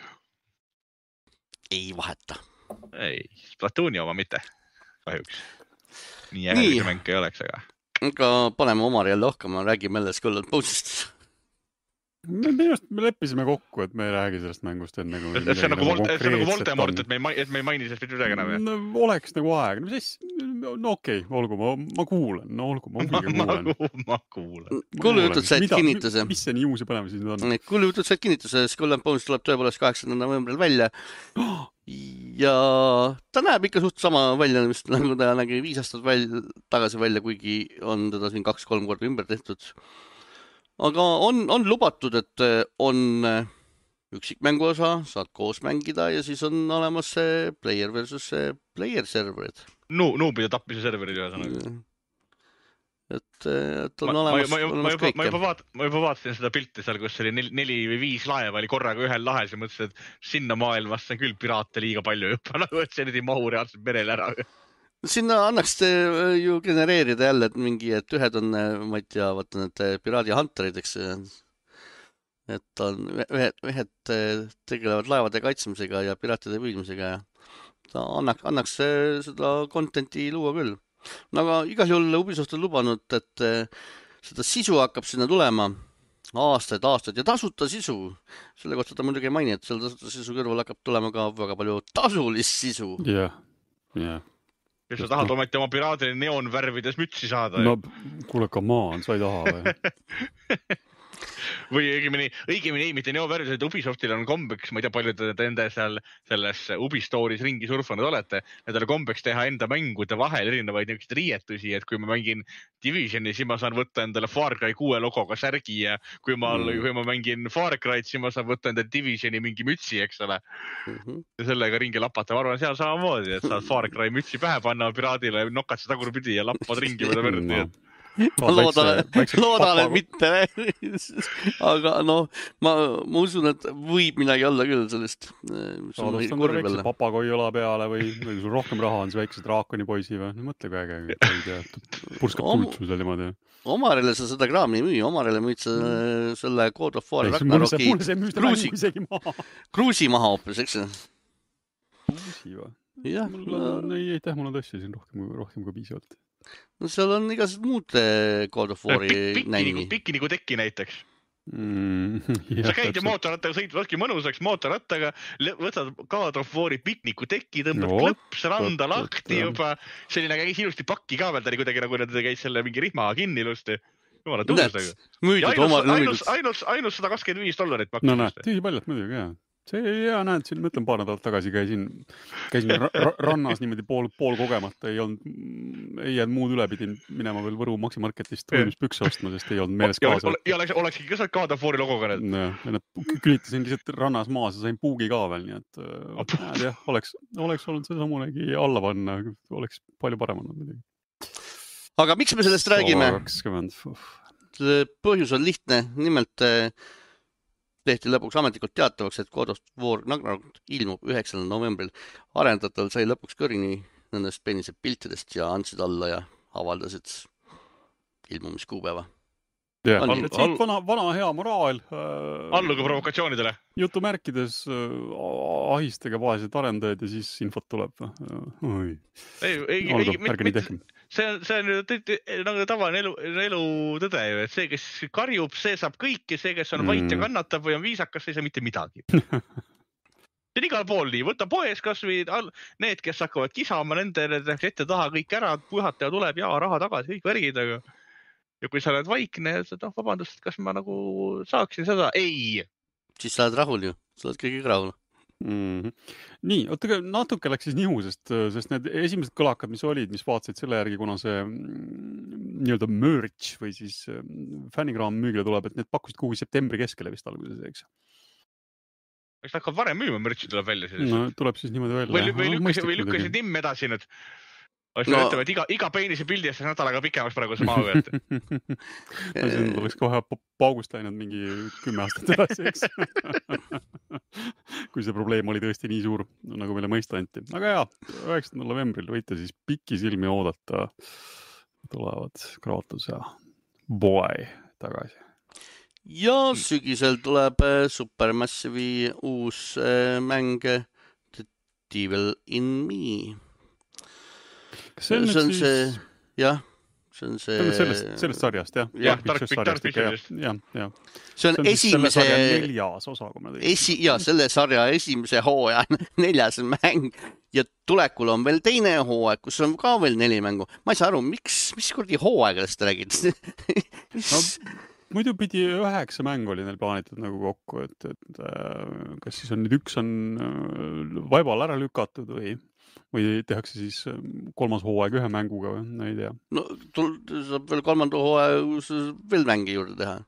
Ei vaheta. Ei, Splatooni oma mitte, kahjuks. Nii äge mäng ei oleks, aga... Aga paneme Omar jälle ohkama, räägime jälle Skull and Bones'ist. Me leppisime kokku, et me ei räägi sellest mängust enne. See on nagu Voldemort, et me ei maini sellest midagi enam. Oleks nagu aeg. No okei, olgu, ma kuulen. No olgu, ma kuulen. Kuulujutud said kinnituse. Mis see nii uusi põnev siis nüüd on? Kuulujutud said kinnituse. Skull and Bones tuleb tõepoolest 8. novembril välja. Ja ta näeb ikka suht sama välja, nagu ta nägi 5 aastat tagasi välja, kuigi on teda siin 2-3 korda ümber tehtud. Aga on lubatud, et on üksikmängu osa, saad koos mängida ja siis on olemas see player versus player serverid. Noobide tapmise serverid ühesõnaga. Et on olemas kõike. Ma juba vaatasin seda pilti seal, kus oli 4 või 5 laeva oli korraga ühel lahes ja mõtlesin, et sinna maailmasse on küll piraate liiga palju juba, nagu et see nüüd ei mahu reaalselt merel ära. Sinna annaks ju genereerida jälle, et ühed on, ma ei tea, vaata need piraadi hunterid, eks. Et ühed tegelevad laevade kaitsmisega ja piraatide püüdmisega ja ta annaks seda contenti luua küll. Aga igal juhul Ubisoft on lubanud, et seda sisu hakkab sinna tulema aastaid ja tasuta sisu. Selle kohta ta muidugi ei maini, et selle tasuta sisu kõrval hakkab tulema ka väga palju tasulist sisu. Jah. Kes sa tahad ometi oma piraadile neonvärvides mütsi saada? No kuule, come on, sa ei taha või? Või õigemini ei, mitte neovärvides, et Ubisoftil on kombeks, ma ei tea, palju te enda selles Ubistooris ringi surfanud olete, need on kombeks teha enda mängude vahel erinevaid niisuguseid riietusi, et kui ma mängin Divisioni, siis ma saan võtta endale Far Cry 6 logoga särgi ja kui ma mängin Far Cry't, siis ma saan võtta endale Divisioni mingi mütsi, eks ole. Ja sellega ringi lapata. Ma arvan, seal samamoodi, et saad Far Cry mütsi pähe panna piraadile, nokad see tagurpidi ja lappad ringi võtta verdi. Ma loodan, et mitte. Aga ma usun, et võib midagi olla küll sellest. Saadust on väikse papagoiola peale või kui sul rohkem raha on see väikse draakoni poisi või? Mõtle kui äge, purskab kultsu seal niimoodi. Omarile sa seda kraami ei müü, Omarile müüd sa selle God of War Ragnaroki Cruise'i maha hoopis, eks? Cruise'i või? Jah. Ei, mul on tõesti siin rohkem kui piisavalt. No seal on igased muud God of War'i näimi. Pikki nagu tekki näiteks. Sa käid ja mootorrattaga sõitvad, olgi mõnusaks mootorrattaga, võtad God of War'i pikniku tekki, tõmbad klõps randa lahti juba. Selline käis ilusti pakki ka veel, ta oli kuidagi nagu nad käis selle mingi rihma kinni ilusti. Jumala tunnustega. Ainus $125 maksis. No näed, tühi paljalt muidugi, jah. See hea, näed, siin mõtlen paar nädalat tagasi käisin rannas niimoodi pool kogemata, ei jäänud muud üle, pidin minema veel Võru Maximarketist võimuspükse ostma, sest ei olnud meeles kaasa. Ja olekski ka saad God of War'i logoga need? Külitasin lihtsalt rannas maas ja sain puugi ka veel, nii et jah, oleks olnud see samunegi alla panna, oleks palju parem olnud midagi. Aga miks me sellest räägime? Põhjus on lihtne, nimelt tehti lõpuks ametlikult teatavaks, et God of War Ragnarok ilmub 9. novembril. Arendatal sai lõpuks kõrini nendest peenised piltidest ja andsid alla ja avaldasid ilmumiskuupäeva. siit vana hea moraal. Alluge provokatsioonidele. Jutumärkides ahistage vaesed arendajad ja siis infot tuleb. Ärge nii tehke. See on nagu tavaline elu tõde ju, et see, kes karjub, see saab kõik ja see, kes on vait ja kannatab või on viisakas, see ei saa mitte midagi. See on igal pool nii, võta poes kas või need, kes hakkavad kisama, nendele tehakse ette taha kõik ära, juhataja tuleb ja raha tagasi, kõik värgid, aga ja kui sa oled vaikne ja sa vabandust, kas ma nagu saaksin seda? Ei! Siis sa oled rahul ju, sa oled kõigiga rahul. Nii, natuke läks siis nihu, sest need esimesed kõlakad, mis olid, mis vaatasid selle järgi, kuna see nii-öelda merch või siis fännikraam müügile tuleb, et need pakkusid kuhu septembri keskele vist alguses, eks? Kas ta hakkab varem müüma, mürtsi tuleb välja? No tuleb siis niimoodi välja. Või lükkasid nimm edasi nüüd? Oleks no. Ütlema, et iga peenise pildi eest nädalaga pikemaks praegu see maa võet. See oleks kohe paugust läinud mingi 10 aastat edasi, eks? Kui see probleem oli tõesti nii suur, nagu meile mõista anti. Aga jaa, 9. novembril võite siis pikki silmi oodata. Tulevad Kratos ja Boy tagasi. Ja sügisel tuleb Supermassive'i uus mäng The Devil in Me. See on siis... see, jah, see on see... Sellest sarjast, jah. Jah, Dark Pictures. Ja. See on esimese... Selle sarja 4. osa, kui ma tein. Ja, selle sarja esimese hooaja 4. mäng. Ja tulekul on veel teine hooaeg, kus on ka veel 4 mängu. Ma ei saa aru, mis kurdi hooaegadest räägid? No, muidu pidi 9 mängu oli neil plaanitud nagu kokku, et kas siis on nüüd üks on vaibal ära lükatud või tehakse siis 3. hooaeg 1 mänguga või? No ei tea. No saab veel 3. hooaeg veel mängi juurde teha.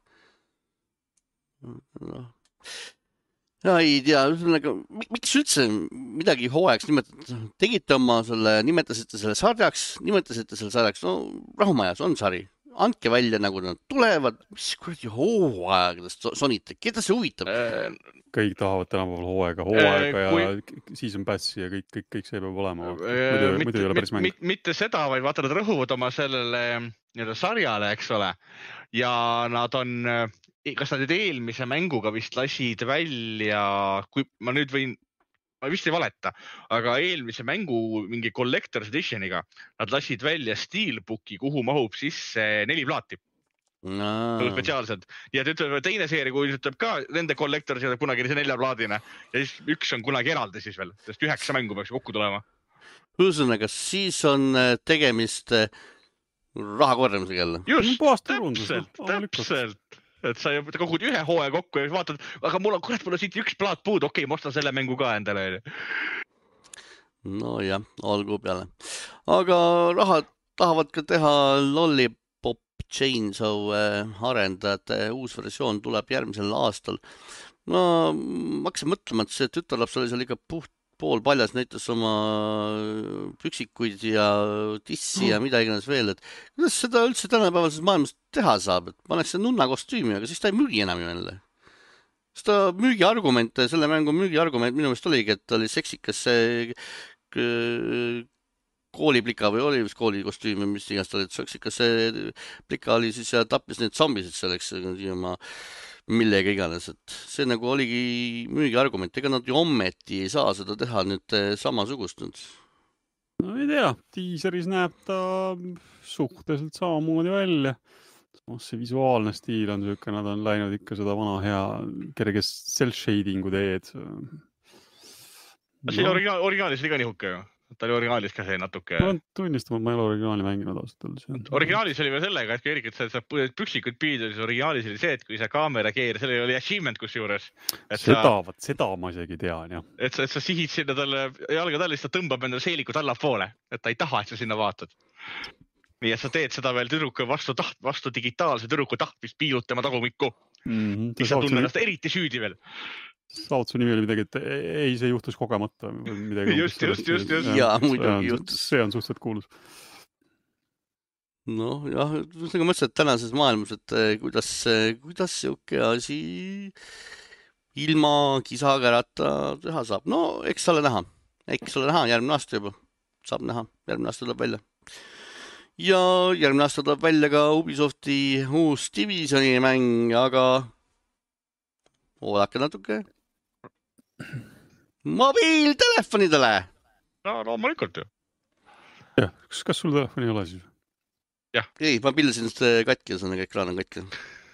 No. Ja ei tea, miks üldse midagi hooajaks nimetasite selle sarjaks, no rahumajas on sari. Andke välja, nagu nad tulevad, mis kuradi hooaegadest sonite, keda see huvitab? Kõik tahavad tänapäeval hooaega ja season passi ja kõik see peab olema. Muidu ei ole päris mäng. Mitte seda, vaid vaata, nad rõhuvad oma sellele sarjale, eks ole. Ja nad on, kas nad nüüd eelmise mänguga vist lasid välja, kui ma nüüd ma vist ei valeta, aga eelmise mängu mingi Collector's Editioniga nad lasid välja Steelbooki, kuhu mahub sisse 4 plaati. Spetsiaalselt. Ja teine seeria, kui ütleb ka nende Collector's ja kunagi see 4 plaadine ja siis üks on kunagi eraldi siis veel, sest 9 mängu peaks kokku tulema. Ühesõnaga, siis on tegemist raha korjamisega jälle. Just, täpselt. Et sa kogud 1 hooaja kokku ja vaatad, aga mul on siit 1 plaat puud, okei, ma ostan selle mängu ka endale. No jah, olgu peale. Aga raha tahavad ka teha Lollipop Chainsaw arendajate uus versioon tuleb järgmisel aastal. No, ma hakkasin mõtlema, et see tütarlaps oli seal ikka pool paljas, näitas oma püksikuid ja tissi ja mida iganes veel, et kuidas seda üldse tänapäevases maailmas teha saab, et paneks see nunna kostüümi, aga siis ta ei müügi enam ju jälle. Seda müügiargument, selle mängu müügiargument minu meelest oligi, et oli seksikas see kooliplika või oli vist koolikostüümi, mis igast oli, et seksikas see plika oli siis ja tappis need zombisid selleks millega iganes, et see nagu oligi müügiargument, ega nad ju ometi ei saa seda teha nüüd samasugust nüüd. No ei tea, tiiseris näeb ta suhteliselt samamoodi välja. See visuaalne stiil on selline, nad on läinud ikka seda vana hea kergest cel-shadingu teed. See originaalis oli ka nihuke ju. Ta oli originaalis ka see natuke. Ma olen tunnistama, et ma ei ole originaali mänginud aastatel. Originaalis oli veel sellega, et kui eriti sa püksikud piidud, siis originaalis oli see, et kui see kaamera keeris, selle oli achievement kus juures. Seda ma isegi tean, jah. Et sa sihid sinna talle jalga talle, siis ta tõmbab endale seelikut allapoole, et ta ei taha, et sa sinna vaatad. Nii et sa teed seda veel tüdruku vastu digitaalse tüdruku tahtmist piilut tema tagumikku. Siis sa tunned ennast eriti süüdi veel. Saad su nimi oli midagi, et ei, see juhtus kogemata. Just. Ja, muidugi juhtus. See on suhteliselt kuulus. No jah, ma mõtlesin, et tänases maailmas, et kuidas siuke asi ilma kisakärata teha saab. No, eks ole näha. Järgmine aasta juba saab näha. Järgmine aasta tuleb välja. ja järgmine aasta tuleb välja ka Ubisofti uus Divisioni mäng, aga oodake natuke. Mobiiltelefonidele! No loomulikult ju. jah, kas sul telefoni ei ole siis? Ei, ma pillasin seda katki, ühesõnaga ekraan on katki.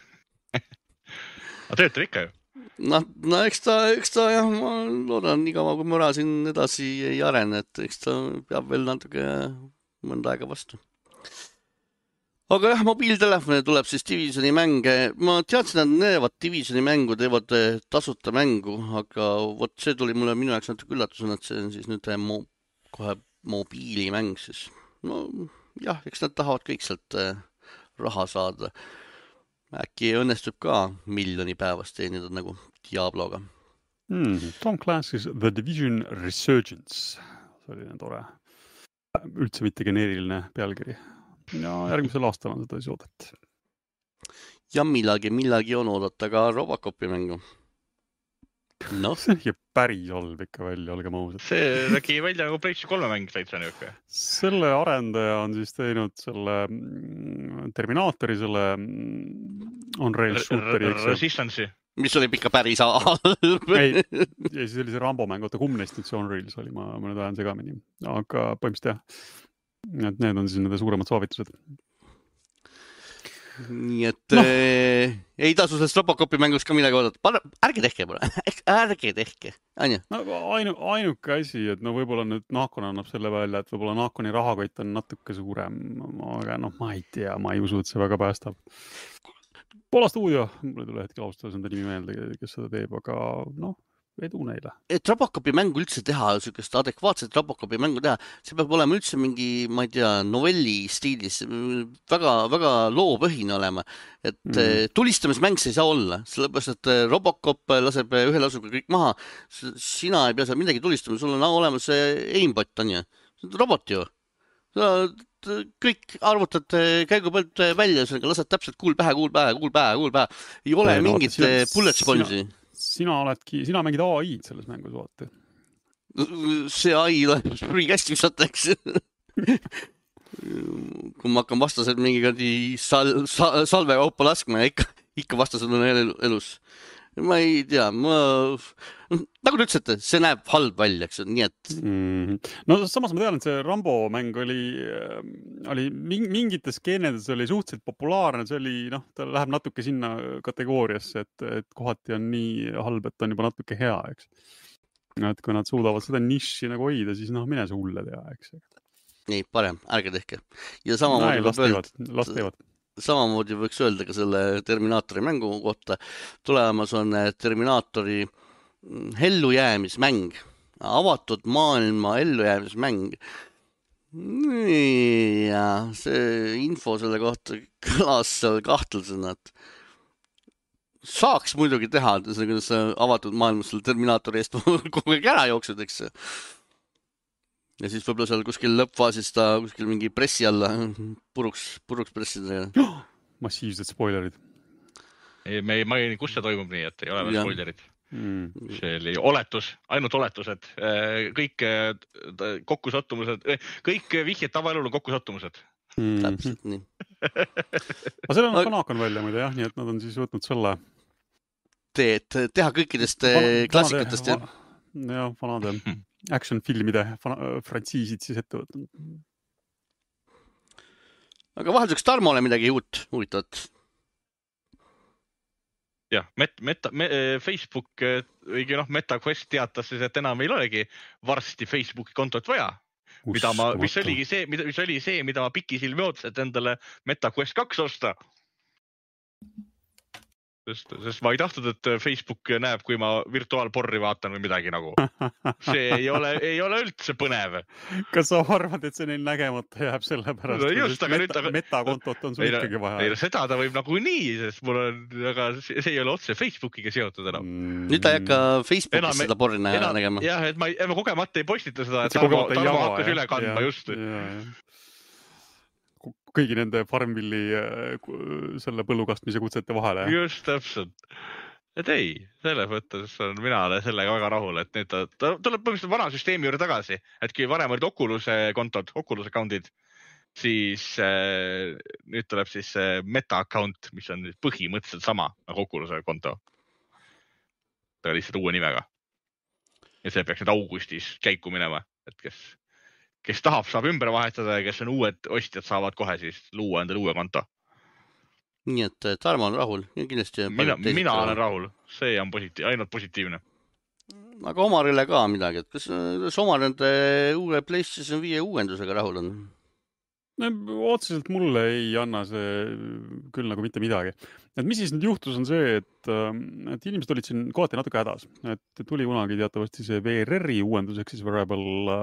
Aga töötab ikka ju. No eks ta jah, ma loodan nii kaua, kui ma siin edasi ei arene, et eks ta peab veel natuke mõnda aega vastu. Aga jah, mobiiltelefoni tuleb siis Divisioni mänge. Ma teadsin, et neevad Divisioni mängu, teevad tasuta mängu, aga vot see tuli mulle minu jaoks natuke üllatusena, et see on siis nüüd kohe mobiilimäng siis. No jah, eks nad tahavad kõik sealt raha saada. Äkki õnnestub ka 1 miljoni päevast teenida nagu Diabloga. Tom Clancy's The Division Resurgence. See oli tore. Üldse mitte geneeriline pealkiri. Ja järgmisel aastal on seda siis oodat. Ja millagi on oodata ka Robocopi mängu. No. See on päris halb ikka välja, olgem ausad. See nägi välja nagu PlayStation 3 mäng täitsa niuke. Selle arendaja on siis teinud selle Terminaatori, selle Unreal Shooteri. Resistance'i. Mis oli pikka päris halb. Ei, siis oli see Rambo mäng, oota kumnest nüüd see Unrealis oli, ma mõned ajan segamini. Aga põhimõtteliselt jah, et need on siis nende suuremad soovitused. Nii et ei tasu sellest Robocopi mängust ka midagi oodata. Ärge tehke, ärge tehke. Anja? No, ainuke asi, et no võib-olla nüüd Naakon annab selle välja, et võib-olla Naakoni rahakott on natuke suurem, aga ma ei tea, ma ei usu, et see väga päästab. Poola stuudio, mul ei tule hetkel austada seda nimi meelde, kes seda teeb, aga edu neile. Et Robocopi mängu üldse teha, sellist adekvaatset Robocopi mängu teha, see peab olema üldse mingi, ma ei tea, novelli stiilis, väga loopõhine olema. Et tulistamismäng see ei saa olla, sellepärast, et Robocop laseb ühe lasuga kõik maha. Sina ei pea seal midagi tulistama, sul on olemas aimbot, on ju. See on robot ju. Kõik arvutad käigu pealt välja, lased täpselt kuul pähe. Ei ole mingit bullet sponge'i. Sina mängid AI-d selles mängus, vaata. See AI läheb prügi kästi visata, eks. Kui ma hakkan vastased mingi salve kaupa laskma ja ikka vastased on elus. Ma ei tea, nagu te ütlesite, see näeb halb välja, eks, nii et... No samas ma tean, et see Rambo mäng oli mingites skeenedes oli suhteliselt populaarne, see oli, ta läheb natuke sinna kategooriasse, et kohati on nii halb, et on juba natuke hea, eks. Et kui nad suudavad seda niši nagu hoida, siis mine see hulle tea, eks. Nii, parem, ärge tehke. Ja samamoodi samamoodi võiks öelda ka selle Terminaatori mängu kohta. Tulemas on Terminaatori ellujäämismäng, avatud maailma ellujäämismäng. Ja see info selle kohta kõlas seal kahtlusena, et saaks muidugi teha, kuidas avatud maailmas selle Terminaatori eest kogu aeg ära jooksud, eks. Ja siis võib-olla seal kuskil lõppfaasis ta kuskil mingi pressi alla puruks pressida. Massiivsed spoilerid. Me ei maini, kus see toimub nii, et ei ole veel spoilerid. See oli oletus, ainult oletus, et kõik kokkusattumused, kõik vihjed tavaelul on kokkusattumused. Täpselt nii. Aga seal on Naakon välja muide, jah, nii et nad on siis võtnud selle teha kõikidest klassikatest. Jah, vanade action-filmide frantsiisid siis ette võtnud. Aga vahelduseks Tarmole midagi huvitavat. Jah, Facebook, MetaQuest teatas siis, et enam ei olegi varsti Facebooki kontot vaja. Mis oli see, mida ma pikisilmi ootas, et endale MetaQuest 2 osta. Sest ma ei tahtnud, et Facebook näeb, kui ma virtuaalporri vaatan või midagi nagu. See ei ole üldse põnev. Kas sa arvad, et see neil nägemata jääb selle pärast? No just, aga metakontot on sul ikkagi vaja. Seda ta võib nagu nii, sest aga see ei ole otse Facebookiga seotud enam. Nüüd ta ei hakka Facebookis seda porri nägema. Jah, et ma kogemata ei postita seda, et Tarmo hakkas üle kandma just. Kõigi nende Farmvilli selle põllukastmise kutsete vahele. Just täpselt. Et ei, selles mõttes on mina sellega väga rahul, et nüüd ta tuleb põhimõtteliselt vana süsteemi juurde tagasi. Et kui varem olid Oculus'e kontod, Oculus account'id, siis nüüd tuleb siis meta account, mis on põhimõtteliselt sama nagu Oculus'e konto. Ta lihtsalt uue nimega. Ja see peaks nüüd augustis käiku minema, et kes tahab, saab ümber vahetada ja kes on uued ostjad, saavad kohe siis luua endale uue konto. Nii et Tarmo on rahul. Kindlasti mina olen rahul. See on ainult positiivne. Aga Omarile ka midagi. Et kas Omar nende uue PlayStation 5 uuendusega rahul on? Otseselt mulle ei anna see küll nagu mitte midagi. Et mis siis nüüd juhtus on see, et inimesed olid siin kohati natuke hädas. Et tuli kunagi teatavasti see VRR-i uuendus, ehk siis Variable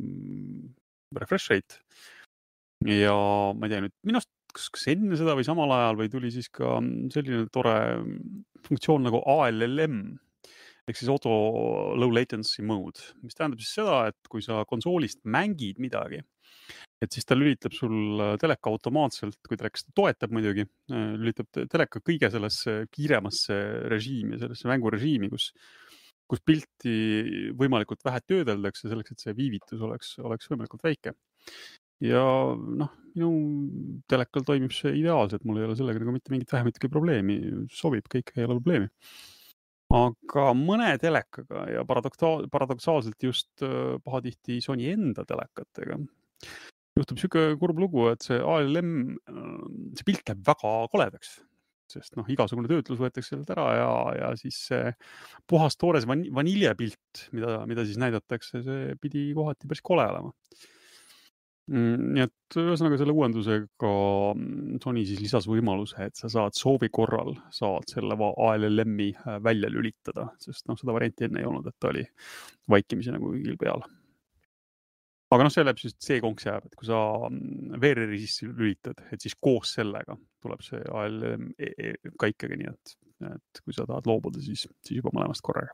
Refresh Rate. Ja ma ei tea nüüd, minust kas enne seda või samal ajal või tuli siis ka selline tore funktsioon nagu ALLM, ehk siis Auto Low Latency Mode, mis tähendab siis seda, et kui sa konsoolist mängid midagi, et siis ta lülitab sul teleka automaatselt, kui teleka seda toetab muidugi, lülitab teleka kõige sellesse kiiremasse režiimi, sellesse mängurežiimi, kus pilti võimalikult vähe töödeldakse selleks, et see viivitus oleks võimalikult väike. Ja minu telekal toimib see ideaalselt, mul ei ole sellega nagu mitte mingit vähemitki probleemi, sobib, kõik ei ole probleemi. Aga mõne telekaga ja paradoksaalselt just pahatihti Sony enda telekatega juhtub siuke kurb lugu, et see ALM, see pilt läheb väga koledaks, sest igasugune töötlus võetakse sealt ära ja siis see puhas toores vaniljepilt, mida siis näidatakse, see pidi kohati päris kole olema. Nii et ühesõnaga selle uuendusega Sony siis lisas võimaluse, et sa saad soovi korral selle ALLM-i välja lülitada, sest seda varianti enne ei olnud, et ta oli vaikimisi nagu kõigil peal. Aga see läheb siis C-konks jääb, et kui sa VRR-i sisse lülitad, et siis koos sellega tuleb see ALM ka ikkagi nii, et kui sa tahad loobuda, siis juba mõlemast korraga.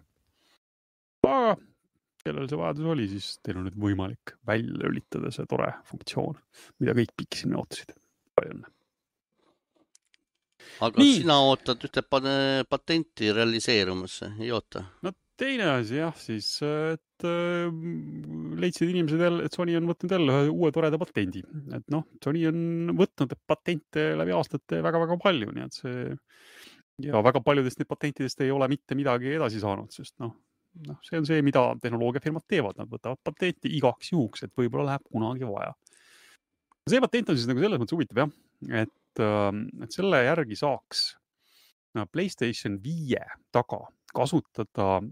Aga kellel see vajadus oli, siis teil on nüüd võimalik välja lülitada see tore funktsioon, mida kõik pikisinne ootasid. Palju õnne. Aga sina ootad ühte patenti realiseerumasse, ei oota? Teine asi jah, siis, et leidsid inimesed jälle, et Sony on võtnud jälle ühe uue toreda patendi. Et Sony on võtnud patente läbi aastate väga-väga palju, nii et ja väga paljudest neid patentidest ei ole mitte midagi edasi saanud, sest see on see, mida tehnoloogiafirmad teevad. Nad võtavad patenti igaks juhuks, et võib-olla läheb kunagi vaja. See patent on siis nagu selles mõttes huvitav, jah, et selle järgi saaks PlayStation 5 taga kasutada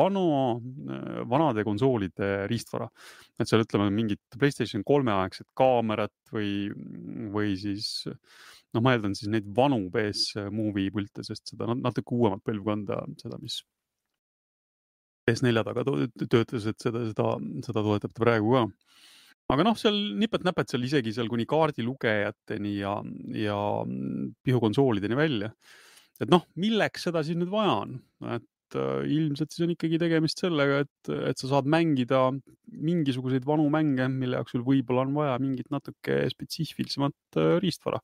vanade konsoolide riistvara. Et seal ütleme mingit PlayStation 3-aegset kaamerat või siis, ma eeldan siis neid vanu PS-movie pilte, sest seda natuke uuemat põlvkonda, seda, mis PS4 taga töötas, et seda toetab ta praegu ka. Aga seal nipet-näpet seal isegi seal kuni kaardilugejateni ja pihukonsoolideni välja. Et milleks seda siis nüüd vaja on? Et ilmselt siis on ikkagi tegemist sellega, et sa saad mängida mingisuguseid vanu mänge, mille jaoks sul võib-olla on vaja mingit natuke spetsiifilisemat riistvara.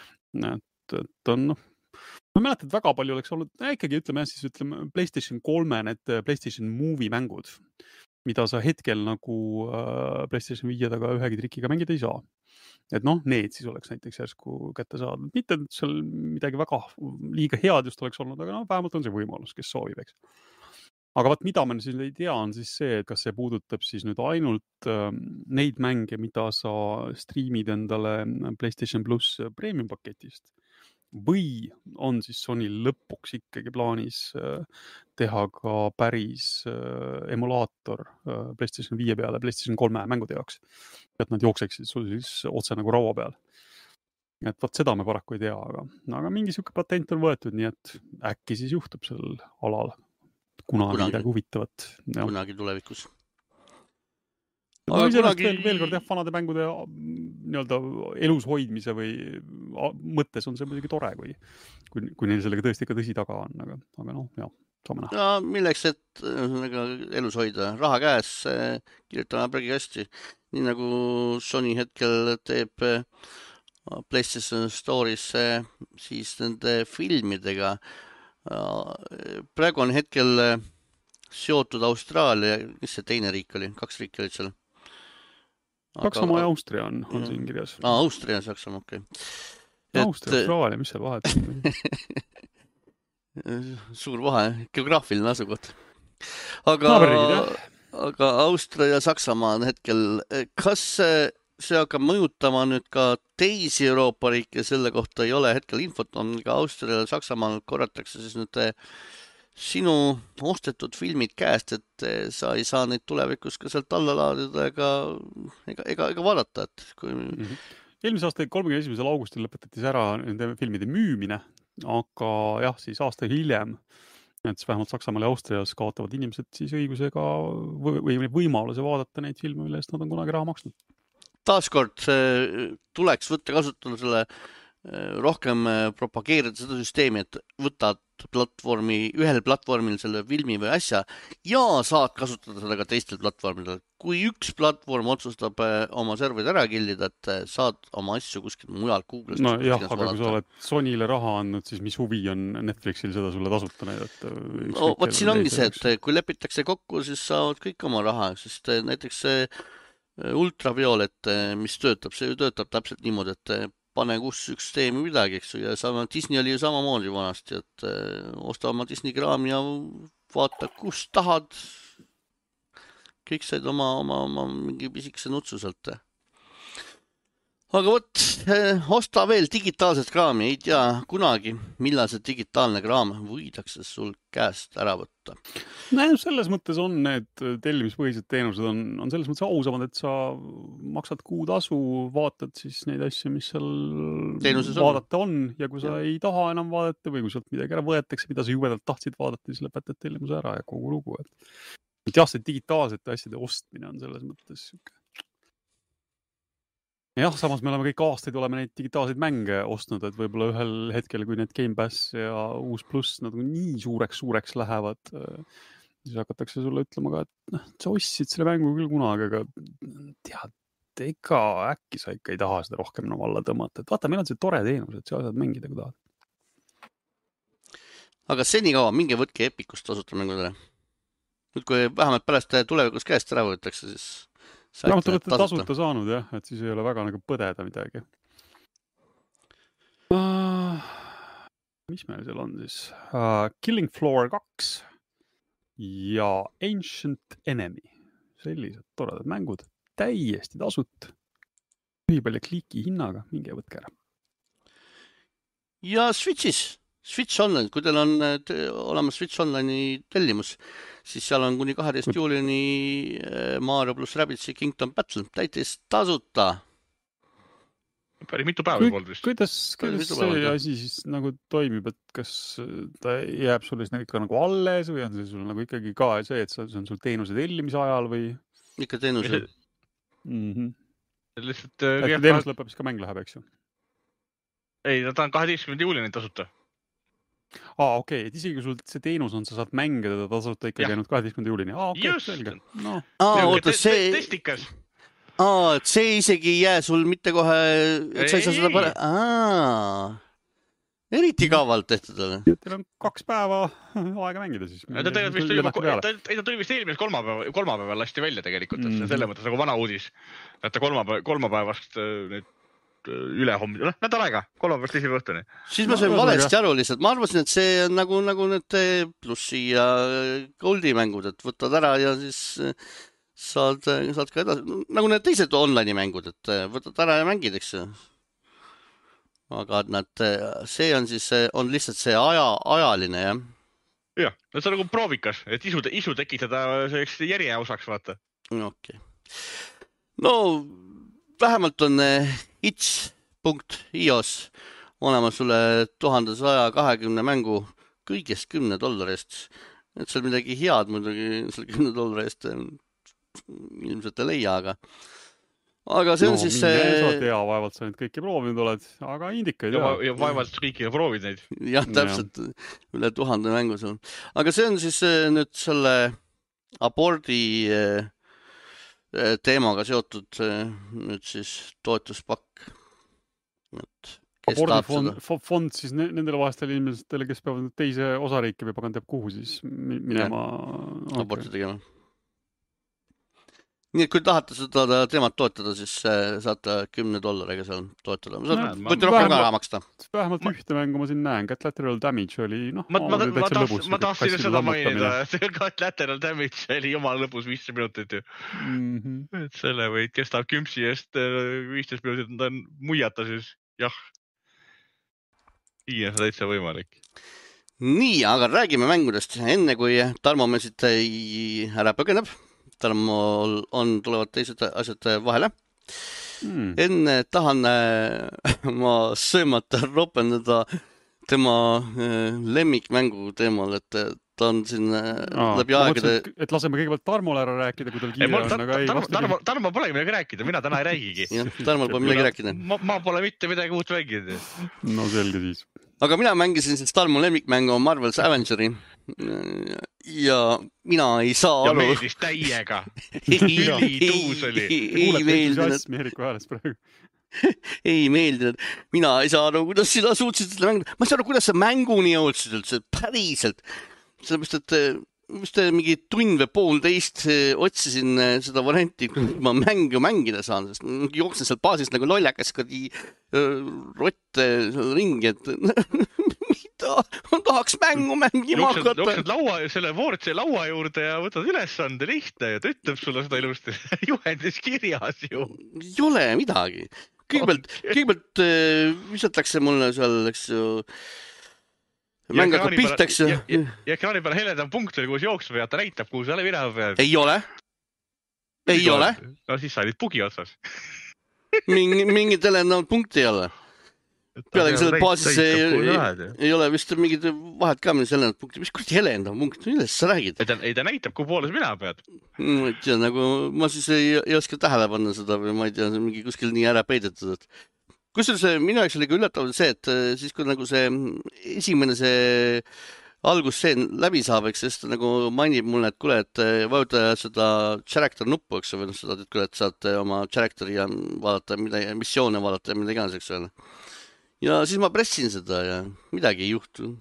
Et on ma mäletan, et väga palju oleks olnud, ikkagi ütleme PlayStation 3, need PlayStation Movie mängud, mida sa hetkel nagu PlayStation 5 taga ühegi trikiga mängida ei saa. Et need siis oleks näiteks järsku kätte saadud. Mitte seal midagi väga liiga head just oleks olnud, aga vähemalt on see võimalus, kes soovib, eks. Aga mida ma siis ei tea, on siis see, et kas see puudutab siis nüüd ainult neid mänge, mida sa streamid endale PlayStation Plus premium paketist. Või on siis Sony lõpuks ikkagi plaanis teha ka päris emulaator PlayStation 5 peale PlayStation 3 mängude jaoks, et nad jookseksid sul siis otse nagu raua peal. Et seda me paraku ei tea, aga mingi siuke patent on võetud, nii et äkki siis juhtub sellel alal kunagi midagi huvitavat. Kunagi tulevikus. Veel kord vanade mängude nii-öelda elus hoidmise või mõttes on see muidugi tore, kui neil sellega tõesti ikka tõsi taga on, aga saame näha. Ja milleks, et elus hoida? Raha käes, kirjutame praegu hästi. Nii nagu Sony hetkel teeb PlayStation Store'is siis nende filmidega. Praegu on hetkel seotud Austraalia, mis see teine riik oli? 2 riiki olid seal. Saksamaa ja Austria on siin kirjas. Austria ja Saksamaa, okei. Austria, Austraalia, mis seal vahet? Suur vahe, geograafiline asukoht. Aga Austria ja Saksamaa on hetkel, kas see hakkab mõjutama nüüd ka teisi Euroopa riike, selle kohta ei ole hetkel infot, on ka Austria ja Saksamaal korratakse siis nüüd sinu ostetud filmid käest, et sa ei saa neid tulevikus ka sealt alla laadida ega vaadata, et kui... Eelmise aasta 31. augustil lõpetati ära nende filmide müümine, aga jah, siis aasta hiljem, et vähemalt Saksamaal ja Austrias kaotavad inimesed siis õigusega või võimaluse vaadata neid filme, mille eest nad on kunagi raha maksnud. Taaskord tuleks võtta kasutada selle rohkem propageerida seda süsteemi, et võtad ühel platvormil selle filmi või asja ja saad kasutada seda ka teistel platvormidel. Kui üks platvorm otsustab oma serverid ära killida, et saad oma asju kuskil mujal Google'ist. No jah, aga kui sa oled Sonyle raha andnud, siis mis huvi on Netflixil seda sulle tasuta näidata? Vot siin ongi see, et kui lepitakse kokku, siis saavad kõik oma raha, sest näiteks see ultraviolet, mis töötab, see ju töötab täpselt niimoodi, et pane kus süsteemi midagi, eks ju, ja Disney oli ju samamoodi vanasti, et osta oma Disney kraami ja vaata, kus tahad. Kõik said oma mingi pisikese nutsu sealt. Aga vot, osta veel digitaalset kraami, ei tea kunagi, millal see digitaalne kraam võidakse sul käest ära võtta. Selles mõttes on need tellimuspõhised teenused on selles mõttes ausamad, et sa maksad kuutasu, vaatad siis neid asju, mis seal teenuses vaadata on ja kui sa ei taha enam vaadata või kui sealt midagi ära võetakse, mida sa jubedalt tahtsid vaadata, siis lõpetad tellimuse ära ja kogu lugu. Et jah, see digitaalsete asjade ostmine on selles mõttes siuke. Jah, samas me oleme kõik aastaid neid digitaalseid mänge ostnud, et võib-olla ühel hetkel, kui need Game Pass ja uus pluss nad nii suureks lähevad, siis hakatakse sulle ütlema ka, et sa ostsid selle mängu küll kunagi, aga tead, äkki sa ikka ei taha seda rohkem alla tõmmata. Et vaata, meil on see tore teenus, et sa saad mängida, kui tahad. Aga senikaua minge võtke Epicust tasuta mängudele. Nüüd, kui vähemalt pärast tulevikus käest ära võetakse, siis... te olete tasuta saanud, jah, et siis ei ole väga nagu põdeda midagi. Mis meil seal on siis? Killing Floor 2 ja Ancient Enemy. Sellised toredad mängud. Täiesti tasut. Ühipalja kliki hinnaga. Minge võtke ära. Ja Switch Online. Kui teil on olemas Switch Online'i tellimus, siis seal on kuni 12. juulini Mario plus Rabbids'i Kingdom Battle täitis tasuta. Päris mitu päeva pool vist. Kuidas see asi siis nagu toimib, et kas ta jääb sulle ikka nagu alles või on see sul nagu ikkagi ka see, et see on sul teenuse tellimise ajal või? Ikka teenuse. Teenus lõpeb, siis ka mäng läheb, eks ju? Ei, ta on 12. juulini tasuta. Okei, et isegi kui sul see teenus on, sa saad mängida teda tasuta ikkagi ainult 12. juulini. Just! Selge. Testikas. Et see isegi ei jää sul mitte kohe, et sa ei saa seda eriti kaavalt tehtud ole. Teil on 2 päeva aega mängida siis. Ta tuli vist eelmise kolmapäeval lasti välja tegelikult, et see selle mõttes nagu vana uudis, et ta kolmapäevast ülehomme, nädal aega, kolmapäevast lisi õhtuni. Siis ma sain valesti aru lihtsalt. Ma arvasin, et see on nagu need plussi ja goldi mängud, et võtad ära ja siis saad ka edasi. Nagu need teised online mängud, et võtad ära ja mängid, eks. Aga see on siis on lihtsalt see ajaline, jah? Jah, see on nagu proovikas, et isu tekitada järje osaks, vaata. Okei. No, vähemalt on itch.ios olemas sulle 1120 mängu kõigest $10. Et seal midagi head muidugi seal $10 ilmselt ei leia, aga see on siis see... Sa tea, vaevalt sa nüüd kõiki proovinud oled, aga indikaid ja vaevalt kõiki proovid neid. Jah, täpselt üle 1000 mängu seal. Aga see on siis nüüd selle abordi teemaga seotud nüüd siis toetuspakk. Abordifond siis nendele vahestele inimestele, kes peavad teise osariiki või pagan teab kuhu siis minema. Aborti tegema. Nii et kui tahate seda teemat toetada, siis saate $10 seal toetada. Võite rohkem ka raha maksta. Vähemalt ühte mängu ma siin näen. Collateral Damage oli, ma tahtsin seda mainida. Collateral Damage oli jumala lõpus 15 minutit ju. Et selle võid kestab kümpsi eest 15 minutit, ta on muiata siis, jah. Nii on see täitsa võimalik. Nii, aga räägime mängudest. Enne kui Tarmo meil siit ära põgeneb. Tarmol tulevad teised asjad vahele. Enne tahan ma söömata ropendada tema lemmikmängu teemal, et ta on siin läbi aegade... Et laseme kõigepealt Tarmole ära rääkida, kui tal kiire on, aga ei... Tarmo polegi midagi rääkida, mina täna ei räägigi. Tarmol pole midagi rääkida. Ma pole mitte midagi uut mängida. No selge siis. Aga mina mängisin siis Tarmo lemmikmängu Marvel's Avengeri ja mina ei saa aru... Ja meeldis täiega. Ülituus oli. Ei meeldinud. Ei meeldinud. Mina ei saa aru, kuidas sina suutsid seda mängida. Ma ei saa aru, kuidas sa mänguni jõudsid üldse päriselt. Sellepärast, et vist mingi tund või poolteist otsisin seda varianti, kui ma mängida saan, sest jooksin seal baasis nagu lollakas rotte ringi, et mida? Ma tahaks mängu mängima hakata. Jooksed selle Wordsi laua juurde ja võtad ülesande lihtne ja ta ütleb sulle seda ilusti juhendis kirjas ju. Ei ole midagi. Kõigepealt visatakse mulle seal, eks ju, mäng hakkab pihtaks. Ja ekraani peale heledam punkt oli, kus jooksma ja ta näitab, kuhu sa minema pead. Ei ole. No siis sa olid bugi otsas. Mingid heledamad punkti ei ole. Pealegi selle baasis ei ole vist mingid vahet ka, mis heledamad punkti. Mis kuradi heledam punkt? Millest sa räägid? Ei ta näitab, kuhu poole sa minema pead. Ma ei tea, nagu ma siis ei oska tähele panna seda või ma ei tea, mingi kuskil nii ära peidetud, et kusjuures minu jaoks oli ka üllatav see, et siis kui nagu see esimene see algusseen läbi saab, eks sest nagu mainib mulle, et kuule, et vajuta seda character nuppu, eks või seda, et kuule, et saate oma characteri ja vaadata, missioone vaadata ja mida iganes, eks ole. Ja siis ma pressin seda ja midagi ei juhtu.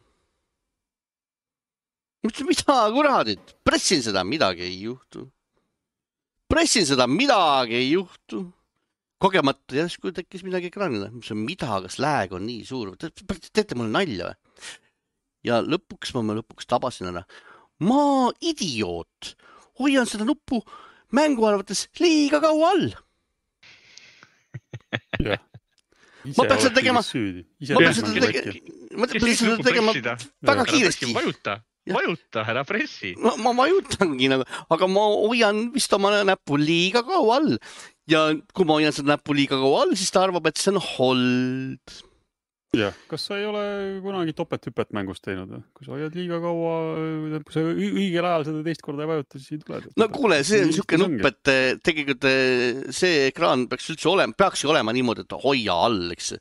Mida kuradit? Pressin seda, midagi ei juhtu. Pressin seda, midagi ei juhtu. Kogemata järsku tekkis midagi ekraanile. Mis on mida, kas lääg on nii suur? Teete mulle nalja või? Ja lõpuks ma tabasin ära. Ma idioot. Hoian seda nuppu mängu arvates liiga kaua all. Jah. Ma peaks seda tegema. Ma peaks seda tegema väga kiiresti. Vajuta, ära pressi. Ma vajutangi, aga ma hoian vist oma näppu liiga kaua all. Ja kui ma hoian seda näppu liiga kaua all, siis ta arvab, et see on hold. Jah, kas sa ei ole kunagi topet-hüpet mängust teinud? Kui sa hoiad liiga kaua, kui sa õigel ajal seda teist korda ei vajuta, siis ei tule. No kuule, see on niisugune nupp, et tegelikult see ekraan peaks olema niimoodi, et hoia all, eks.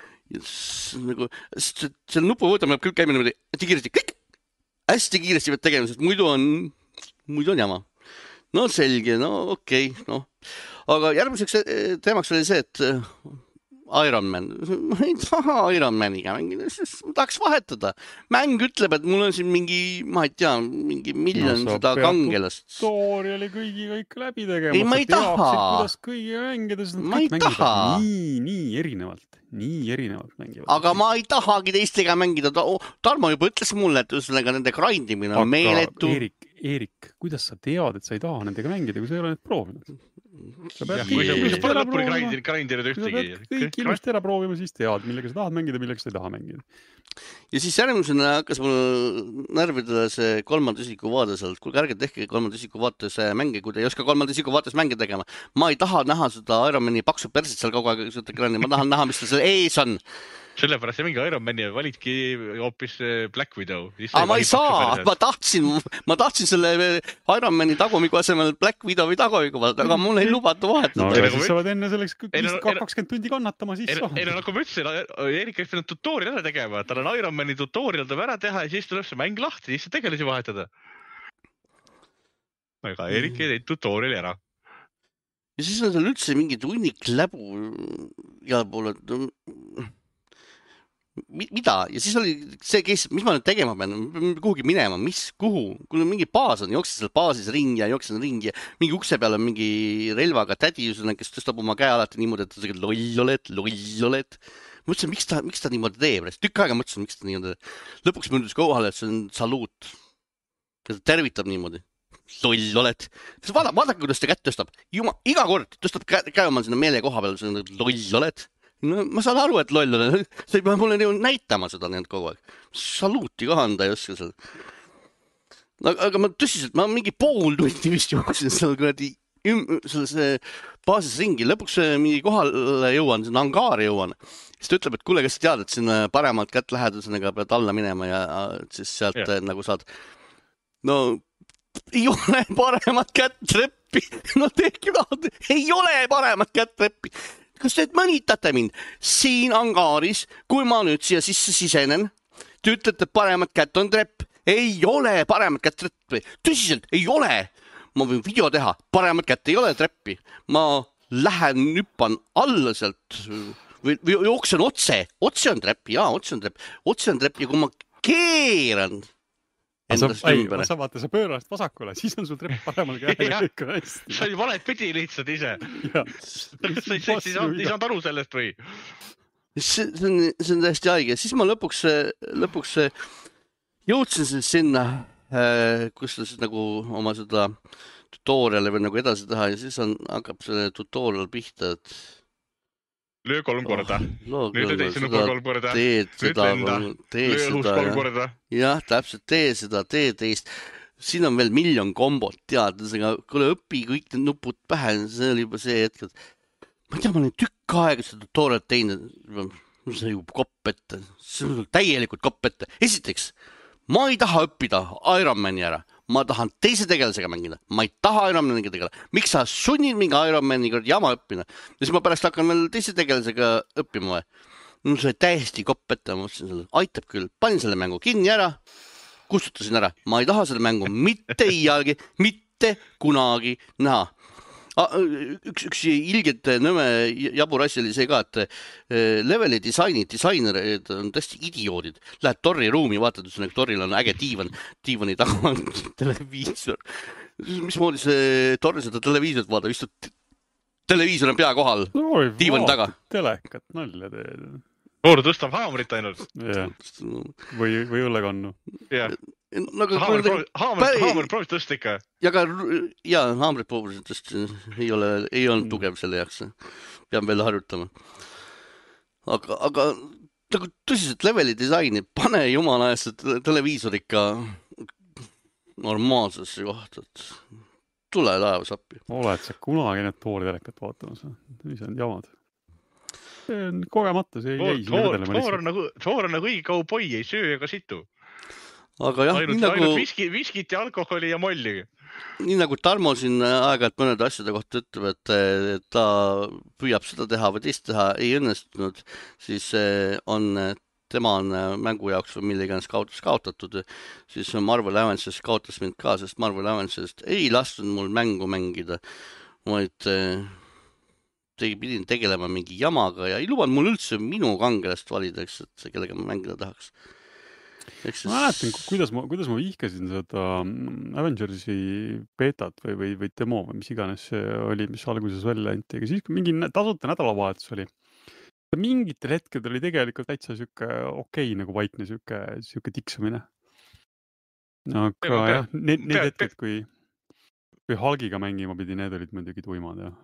Selle nupu võtame küll käima niimoodi, hästi kiiresti, klikk! Hästi kiiresti pead tegema, sest muidu on jama. No selge, no okei, noh. Aga järgmiseks teemaks oli see, et Iron Man. Ma ei taha Iron Maniga mängida, sest ma tahaks vahetada. Mäng ütleb, et mul on siin mingi, ma ei tea, mingi miljon seda kangelast. Tutoriali kõigiga ikka läbi tegema. Ei, ma ei taha. Kuidas kõigiga mängida, sest ma ei taha. Nii erinevalt mängivad. Aga ma ei tahagi teistega mängida. Tarmo juba ütles mulle, et nende grindimine on meeletu. Eerik, kuidas sa tead, et sa ei taha nendega mängida, kui sa ei ole need proovinud? Kui sa pole lõpuni grindida ühtegi. Kõik ilusti ära proovima, siis tead, millega sa tahad mängida, millega sa ei taha mängida. Ja siis järgmisena hakkas mul närvidele see kolmanda isiku vaade sealt. Kuulge, ärge tehke kolmanda isiku vaates mänge, kui te ei oska kolmanda isiku vaates mänge tegema. Ma ei taha näha seda Iron Mani paksu perset seal kogu aeg ekraani. Ma tahan näha, mis ta seal ees on. Sellepärast see mingi Iron Mani validki hoopis Black Widow. Aga ma ei saa, ma tahtsin selle Iron Mani tagumiku asemel Black Widowi tagumiku vaadata, aga mul ei lubata vahetada. No siis sa võid enne selleks 20 tundi kannatama, siis saad. Ei, nagu ma ütlesin, Eerik oleks pidanud tutorial ära tegema, tal on Iron Mani tutorial tuleb ära teha ja siis tuleb see mäng lahti, siis sa tegelesi vahetada. Aga Eerik ei teinud tutoriali ära. Ja siis on seal üldse mingi tunnik läbu igal pool, et mida? Ja siis oli see case, mis ma nüüd tegema pean, kuhugi minema, kuhu? Kui mingi baas on, jooksin seal baasis ringi ja jooksin ringi ja mingi ukse peal on mingi relvaga tädi, kes tõstab oma käe alati niimoodi, et ta loll oled. Mõtlesin, miks ta niimoodi teeb? Tükk aega mõtlesin, miks ta niimoodi teeb. Lõpuks mõndus kohale, et see on saluut. Ja ta tervitab niimoodi. Loll oled. Vaadake, kuidas ta kätt tõstab. Iga kord tõstab käe oma sinna meele koha peal, see on loll oled. No, ma saan aru, et loll on. Sa ei pea mulle näitama seda nüüd kogu aeg. Saluuti ka anda ei oska seal. Aga ma tõsiselt, ma mingi pool tundi vist jooksin seal kuradi selles baasis ringi. Lõpuks mingi kohale jõuan, sinna angaari jõuan. Siis ta ütleb, et kuule, kas sa tead, et sinna paremalt kätt lähedusega pead alla minema ja siis sealt nagu saad. No, ei ole paremat kätt treppi. No tehke lahti. Ei ole paremat kätt treppi. Kas te mõnitate mind? Siin angaaris, kui ma nüüd siia sisse sisenen, te ütlete, paremat kätt on trepp. Ei ole paremat kätt treppi. Tõsiselt, ei ole. Ma võin video teha. Paremat kätt ei ole treppi. Ma lähen hüppan alla sealt või jooksen otse. Otse on trepp, jaa, otse on trepp. Otse on trepp ja kui ma keeran endast ümber. Sa pöörast vasakule, siis on sul trepp paremal käel. Sa oli valet pidi lihtsalt ise. Sa ei saanud aru sellest või? See on täiesti haige. Siis ma lõpuks jõudsin siis sinna, kus ta siis nagu oma seda tutoriali või nagu edasi teha ja siis hakkab see tutorial pihta, et löö 3 korda. Nüüd teise nupu 3 korda. Nüüd lenda. Löö õhus 3 korda. Jah, täpselt, tee seda, tee teist. Siin on veel 1 miljon kombot, tead. Kuule, õpi kõik need nupud pähe. See oli juba see hetk, et ma ei tea, ma olen tükk aega seda tutorialit teinud. See on ju kopp ette. See on täielikult kopp ette. Esiteks, ma ei taha õppida Ironmani ära. Ma tahan teise tegelasega mängida. Ma ei taha Ironmaniga tegeleda. Miks sa sunnid mingi Ironmaniga jama õppima? Ja siis ma pärast hakkan veel teise tegelasega õppima või? No see täiesti kopp ette. Ma mõtlesin selle, aitab küll. Panin selle mängu kinni ära. Kustutasin ära. Ma ei taha selle mängu mitte iialgi, mitte kunagi näha. Üks ilgelt nõme jabur asi oli see ka, et leveli disainerid on tõesti idioodid. Lähed torri ruumi, vaatad, et torril on äge diivani taga on televiisor. Mismoodi see torri seda televiisorit vaadab, istud televiisor on pea kohal, diivani taga. Telekat nalja teed. Noor tõstab haamrit ainult. Või õllekannu. Haamrit proovis tõsta ikka. Ja haamrit proovis tõsta ei olnud tugev selle jaoks. Pean veel harjutama. Aga tõsiselt leveli disaini, pane jumala eest televiisor ikka normaalsesse kohta. Tule laevas appi. Oled sa kunagi need tooli telekat vaatamas? Mis on jamad? See on kogemata, see jäi sinna vedele. Toor on nagu õige kauboi, ei söö ega situ. Aga jah, ainult viskit ja alkoholi ja molli. Nii nagu Tarmo siin aeg-ajalt mõnede asjade kohta ütleb, et ta püüab seda teha või teist teha, ei õnnestunud, siis tema on mängu jaoks või mille iganes kaotatud, siis Marvel Avengers'ist kaotas mind ka, sest Marvel Avengers'ist ei lastud mul mängu mängida, vaid pidin tegelema mingi jamaga ja ei lubanud mul üldse minu kangelast valida, et kellega ma mängida tahaks. Ma mäletan, kuidas ma vihkasin seda Avengersi betat või demo või mis iganes see oli, mis alguses välja anti, aga siis kui mingi tasuta nädalavahetus oli, mingitel hetkedel oli tegelikult täitsa siuke okei nagu vaikne siuke tiksumine. Aga jah, need hetked, kui Hulgiga mängima pidi, need olid muidugi tuimad ja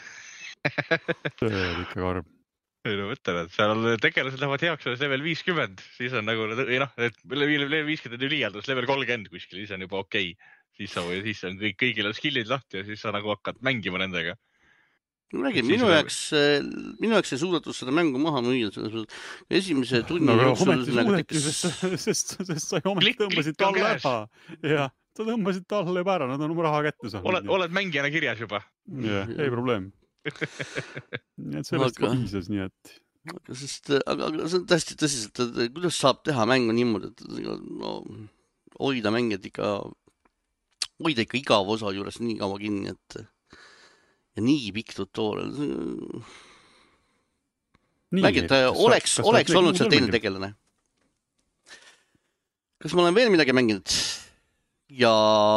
see oli ikka karm. Ei no mõtlen, et seal tegelased lähevad heaks selles level 50, siis on nagu, level 50 on ju liialdus, level 30 kuskil, siis on juba okei. Siis on kõigil on skillid lahti ja siis sa nagu hakkad mängima nendega. Minu jaoks ei suudatud seda mängu maha müüa. Esimese tunni sest sa ometi tõmbasid talle ära. Ja, sa tõmbasid talle juba ära, nad on oma raha kätte saanud. Oled mängijana kirjas juba. Jah, ei probleem. Nii et sellest ka piisas, nii et... Aga see on täiesti tõsiselt, et kuidas saab teha mängu niimoodi, et hoida mängijad ikka igav osa juures nii kaua kinni, et ja nii pikk tutorial. mängid, oleks olnud seal teine tegelane. Kas ma olen veel midagi mänginud? Ja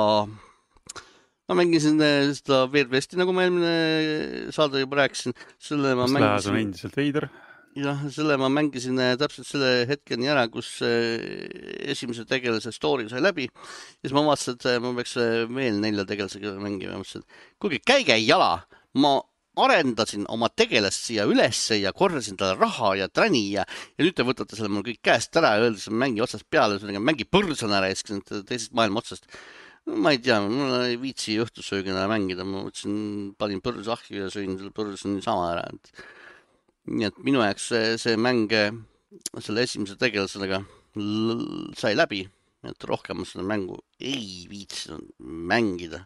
ma mängisin seda Weird Westi, nagu ma eelmine saade juba rääkisin. Kas lähed on endiselt veider? Jah, selle ma mängisin täpselt selle hetkeni ära, kus esimese tegelase story sai läbi. Ja siis ma vaatasin, et ma peaks veel 4 tegelasega mängima. Kuigi käige jala, ma arendasin oma tegelast siia ülesse ja korrasin talle raha ja träni ja nüüd te võtate selle mul kõik käest ära ja öeldes, mängi otsast peale, mängi põrsana rääskisin teisest maailma otsast. Ma ei tea, mul ei viitsi õhtussöögina mängida, ma võtsin, panin põrsahju ja sõin selle põrsani sama ära. Nii et minu jaoks see mäng selle esimese tegelasega sai läbi, et rohkem ma seda mängu ei viitsinud mängida.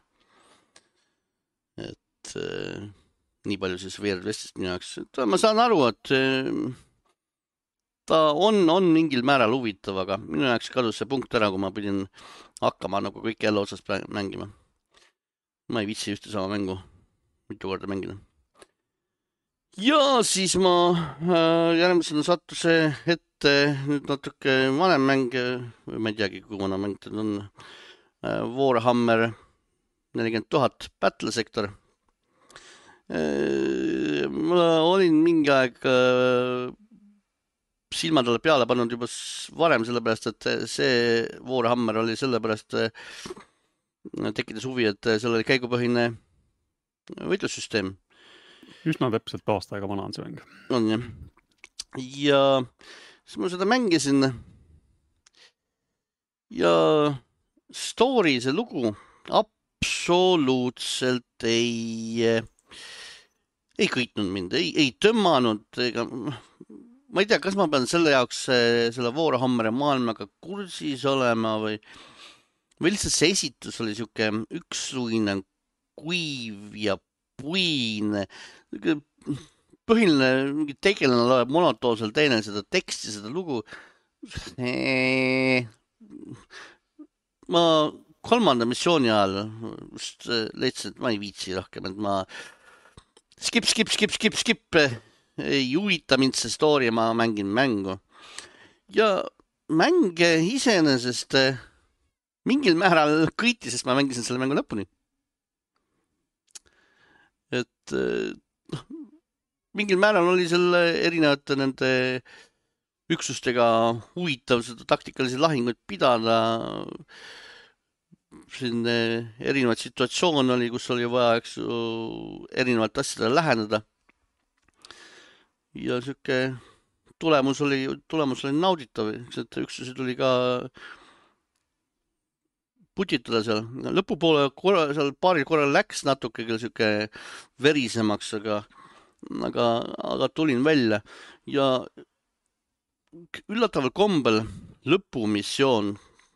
Et nii palju siis Weird Westist minu jaoks. Ma saan aru, et ta on mingil määral huvitav, aga minu jaoks kadus see punkt ära, kui ma pidin hakkama nagu kõik jälle otsast mängima. Ma ei viitsi ühte sama mängu mitu korda mängida. Ja siis ma järgmisena sattuse ette nüüd natuke vanem mäng, või ma ei teagi, kui vana mäng ta on, Warhammer 40 000 Battle Sector. Ma olin mingi aeg silmad alla peale pannud juba varem, sellepärast, et see Warhammer oli sellepärast tekkides huvi, et seal oli käigupõhine võitlussüsteem. Üsna täpselt aasta aega vana on see mäng. On jah. Ja siis ma seda mängisin ja story, see lugu absoluutselt ei kõitnud mind, ei tõmmanud, ma ei tea, kas ma pean selle jaoks selle Warhammeri maailmaga kursis olema või lihtsalt see esitus oli siuke üksluine, kuiv ja puine. Põhiline mingi tegelane loeb monotoonselt teine seda teksti, seda lugu. Ma 3. missiooni ajal just leidsin, et ma ei viitsi rohkem, et ma skip, ei huvita mind see story, ma mängin mängu. Ja mänge iseenesest mingil määral kõiti, sest ma mängisin selle mängu lõpuni. Et mingil määral oli selle erinevate nende üksustega huvitav seda taktikalisi lahinguid pidada. Siin erinevaid situatsioon oli, kus oli vaja erinevat asjadele läheneda. Ja siuke tulemus oli nauditav, et üksusi tuli ka putitada seal. Lõpupoole seal paaril korral läks natuke küll siuke verisemaks, aga tulin välja. Ja üllataval kombel lõpumissioon,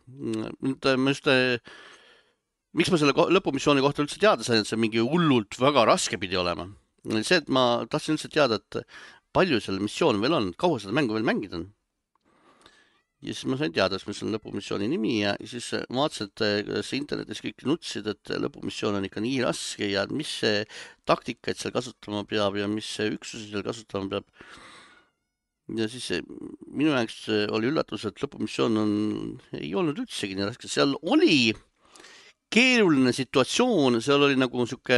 miks ma selle lõpumissiooni kohta üldse teada sain, et see mingi hullult väga raske pidi olema. See, et ma tahtsin üldse teada, et palju selle missioon veel on, kaua seda mängu veel mängida on. Ja siis ma sain teada, mis on lõpumissiooni nimi ja siis vaatasin, et internetis kõik nutsid, et lõpumissioon on ikka nii raske ja mis see taktikaid seal kasutama peab ja mis see üksusi seal kasutama peab. Ja siis minu jaoks oli üllatus, et lõpumissioon ei olnud üldsegi nii raske. Seal oli keeruline situatsioon, seal oli nagu siuke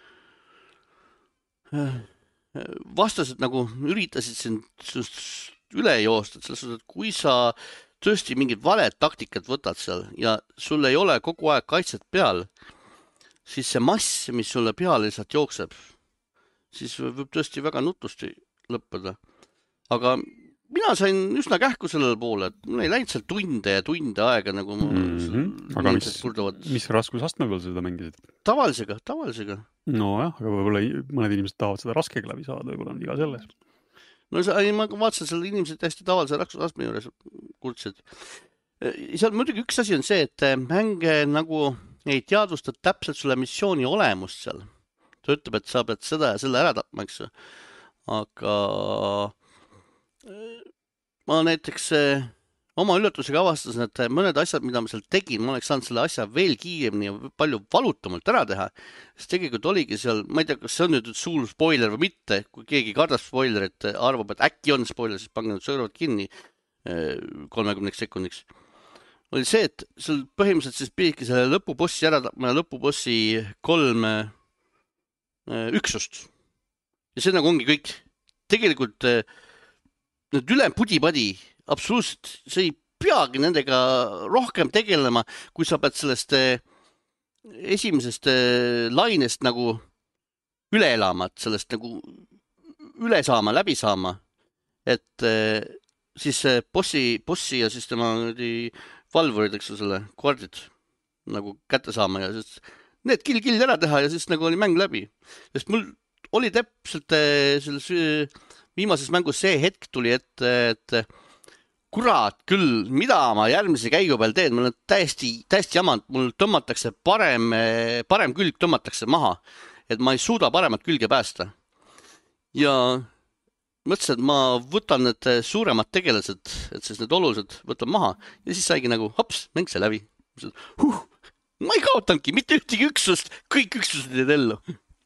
vastased nagu üritasid sind üle joosta, et kui sa tõesti mingid valed taktikat võtad seal ja sul ei ole kogu aeg kaitset peal, siis see mass, mis sulle peale lihtsalt jookseb, siis võib tõesti väga nutusti lõppeda. Aga mina sain üsna kähku sellele poole, et mul ei läinud seal tunde ja tunde aega, nagu aga mis raskusastme peal seda mängisid? Tavalisega. No jah, aga võib-olla mõned inimesed tahavad seda raskega läbi saada, võib-olla on iga selles. No ma vaatasin selle inimesed hästi tavalise raskusastme juures kurtsid. Seal muidugi üks asi on see, et mänge nagu ei teadvusta täpselt sulle missiooni olemust seal. Ta ütleb, et sa pead seda ja selle ära tapma, eks. Aga ma näiteks oma üllatusega avastasin, et mõned asjad, mida ma seal tegin, ma oleks saanud selle asja veel kiiremini ja palju valutumalt ära teha. Sest tegelikult oligi seal, ma ei tea, kas see on nüüd suur spoiler või mitte, kui keegi kardab spoilerit, arvab, et äkki on spoiler, siis pange need sõrvad kinni 30 sekundiks. Oli see, et sul põhimõtteliselt siis pididki selle lõpubossi ära tapma ja lõpubossi 3 üksust. Ja see nagu ongi kõik. Tegelikult need üle pudi-padi, absoluutselt, see ei peagi nendega rohkem tegelema, kui sa pead sellest esimesest lainest nagu üle elama, et sellest nagu üle saama, läbi saama. Et siis bossi ja siis tema valvurid, eks selle kvardid nagu kätte saama ja siis need kill ära teha ja siis nagu oli mäng läbi. Sest mul oli täpselt selles viimases mängus see hetk tuli, et kurat küll, mida ma järgmise käigu peal teen, mul on täiesti jamand, mul tõmmatakse parem külg tõmmatakse maha, et ma ei suuda paremat külge päästa. Ja mõtlesin, et ma võtan need suuremad tegelased, et siis need olulised võtan maha ja siis saigi nagu hops, mäng see läbi. Ma ei kaotanudki mitte ühtegi üksust, kõik üksused jäid ellu.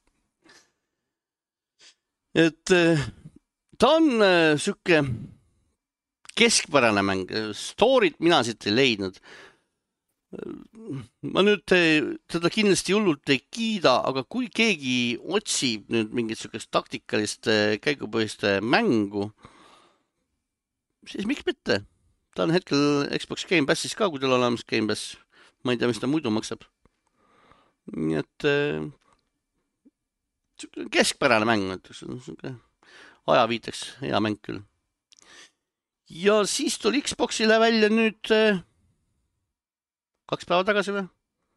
Et ta on siuke keskpärane mäng, story't mina siit ei leidnud. Ma nüüd teda kindlasti hullult ei kiida, aga kui keegi otsib nüüd mingit siukest taktikalist käigupõhist mängu, siis miks mitte? Ta on hetkel Xbox Game Passis ka, kui teil on olemas Game Pass. Ma ei tea, mis ta muidu maksab. Nii et keskpärane mäng, ajaviiteks hea mäng küll. Ja siis tuli Xboxile välja nüüd 2 päeva tagasi või?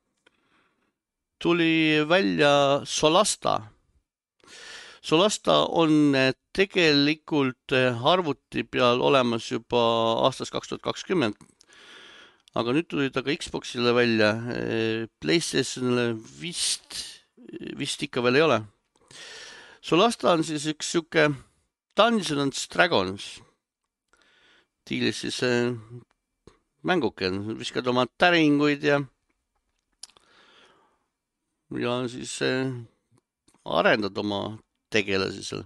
Tuli välja Solasta. Solasta on tegelikult arvuti peal olemas juba aastast 2020. Aga nüüd tuli ta ka Xboxile välja. PlayStationile vist ikka veel ei ole. Solasta on siis üks siuke Dungeons & Dragons. Tiilis siis mänguke, viskad oma täringuid ja siis arendad oma tegelasi seal.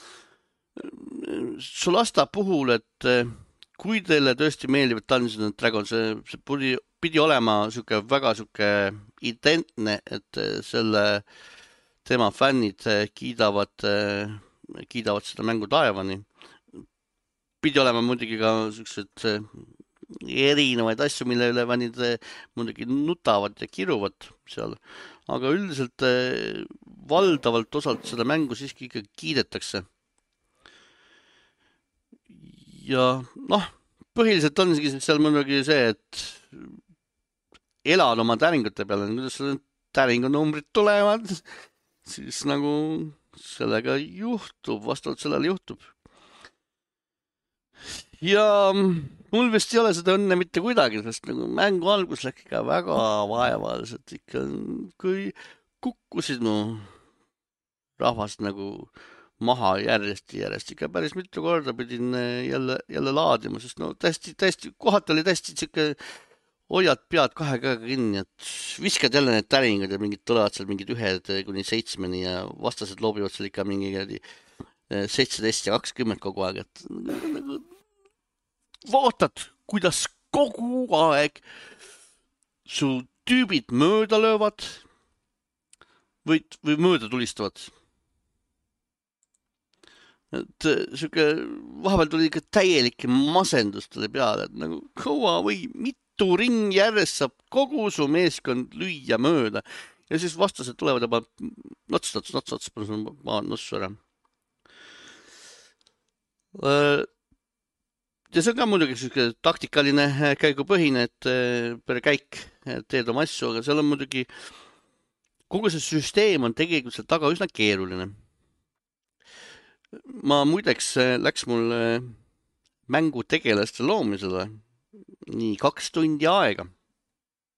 Solasta puhul, et kui teile tõesti meeldib Dungeons & Dragons, see pidi olema väga identne, et selle tema fännid kiidavad seda mängu taevani. Pidi olema muidugi ka sellised erinevaid asju, mille üle fännid muidugi nutavad ja kiruvad seal. Aga üldiselt valdavalt osalt seda mängu siiski ikka kiidetakse. Ja põhiliselt on seal muidugi see, et elad oma täringute peale, kuidas täringunumbrid tulevad, siis nagu sellega juhtub, vastavalt sellele juhtub. Ja mul vist ei ole seda õnne mitte kuidagi, sest nagu mängu algus läks ikka väga vaevaliselt ikka, kui kukkusid rahvast nagu maha järjest ikka päris mitu korda pidin jälle laadima, sest täiesti kohati oli täiesti siuke hoiad pead 2 käega kinni, et viskad jälle need täringud ja mingid tulevad seal mingid 1-7 ja vastased loobivad seal ikka mingi 17 ja 20 kogu aeg, et nagu vaatad, kuidas kogu aeg su tüübid mööda löövad või mööda tulistavad. Et siuke vahepeal tuli ikka täielik masendus tuli peale, et nagu kaua või mitu ringi järjest saab kogu su meeskond lüüa mööda ja siis vastased tulevad juba nots, ma nossu ära. Ja see on ka muidugi taktikaline käigupõhine, et per käik teed oma asju, aga seal on muidugi kogu see süsteem on tegelikult seal taga üsna keeruline. Ma muideks läks mul mängu tegelaste loomisele nii 2 tundi aega.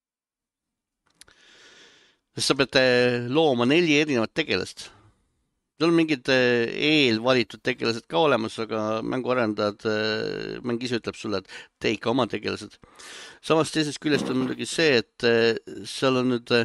Sest sa pead looma 4 erinevat tegelast. seal on mingid eelvalitud tegelased ka olemas, aga mänguarendajad, mäng ise ütleb sulle, et tee ikka oma tegelased. Samas teisest küljest on muidugi see, et seal on nüüd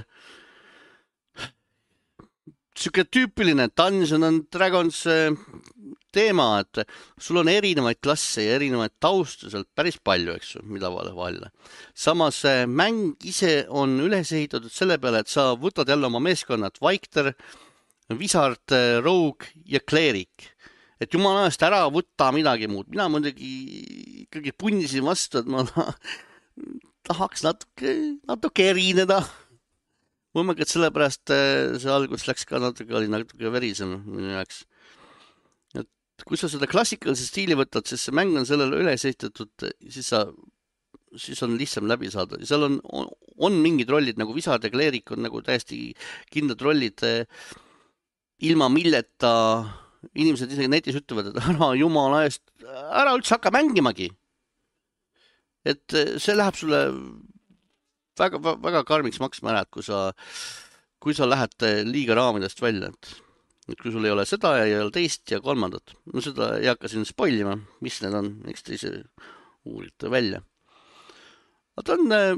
siuke tüüpiline Dungeons and Dragons teema, et sul on erinevaid klasse ja erinevaid taustu sealt päris palju, eks ju, mida valida. Samas mäng ise on üles ehitatud selle peale, et sa võtad jälle oma meeskonnad Vaikter, Wizard, Rogue ja Cleric. Et jumala eest ära võtta midagi muud. Mina muidugi ikkagi punnisin vastu, et ma tahaks natuke erineda. Võimalik, et sellepärast see algus läks ka oli natuke verisem minu jaoks. Et kui sa seda klassikalise stiili võtad, siis see mäng on sellele üles ehitatud, siis on lihtsam läbi saada. Seal on mingid rollid nagu Wizard ja Cleric on nagu täiesti kindlad rollid, ilma milleta inimesed isegi netis ütlevad, et ära jumala eest, ära üldse hakka mängimagi. Et see läheb sulle väga, väga karmiks maksma ära, et kui sa lähed liiga raamidest välja, et kui sul ei ole seda ja ei ole teist ja kolmandat. No seda ei hakka siin spoilima, mis need on, eks te ise uurite välja. Aga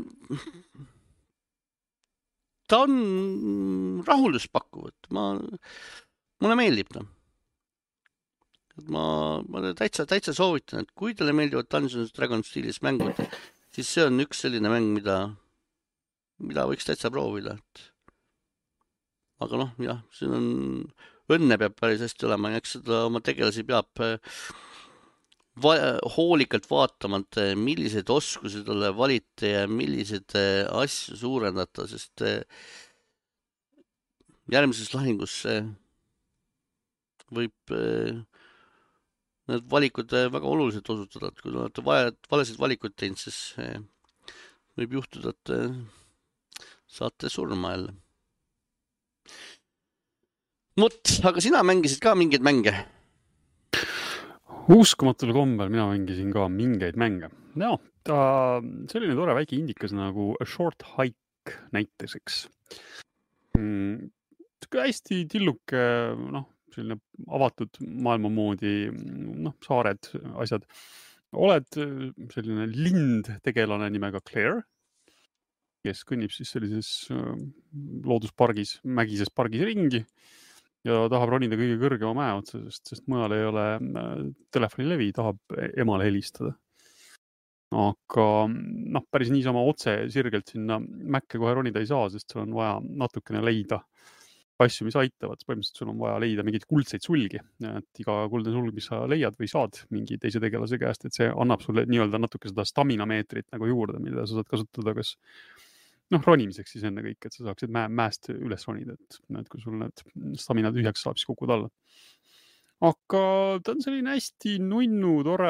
ta on rahuldust pakkuv, et mulle meeldib ta. Et ma täitsa soovitan, et kui teile meeldivad Dungeons & Dragons stiilis mängud, siis see on üks selline mäng, mida võiks täitsa proovida. Aga jah, siin on õnne peab päris hästi olema, ja eks seda oma tegelasi peab hoolikalt vaatama, et millised oskused talle valite ja millised asju suurendata, sest järgmises lahingus võib need valikud väga oluliselt osutada, et kui olete valesid valikuid teinud, siis võib juhtuda, et saate surma jälle. Aga sina mängisid ka mingeid mänge? Uskumatul kombel mina mängisin ka mingeid mänge. Ja, selline tore väike indikas nagu A Short Hike näiteseks. Hästi tilluke, selline avatud maailma moodi, saared, asjad. Oled selline lind tegelane nimega Claire, kes kõnnib siis sellises looduspargis, mägises pargis ringi ja tahab ronida kõige kõrgema mäe otsa, sest mõjal ei ole telefonilevi, tahab emale helistada. Aga päris niisama otse sirgelt sinna mäkke kohe ronida ei saa, sest sul on vaja natukene leida asju, mis aitavad. Põhimõtteliselt sul on vaja leida mingeid kuldseid sulgi, et iga kuldne sulg, mis sa leiad või saad mingi teise tegelase käest, et see annab sulle nii-öelda natuke seda stamina-meetrit nagu juurde, mida sa saad kasutada kas ronimiseks siis enne kõik, et sa saaksid mäest üles ronida, et kui sul need stamina tühjaks saab, siis kukud alla. Aga ta on selline hästi nunnu, tore,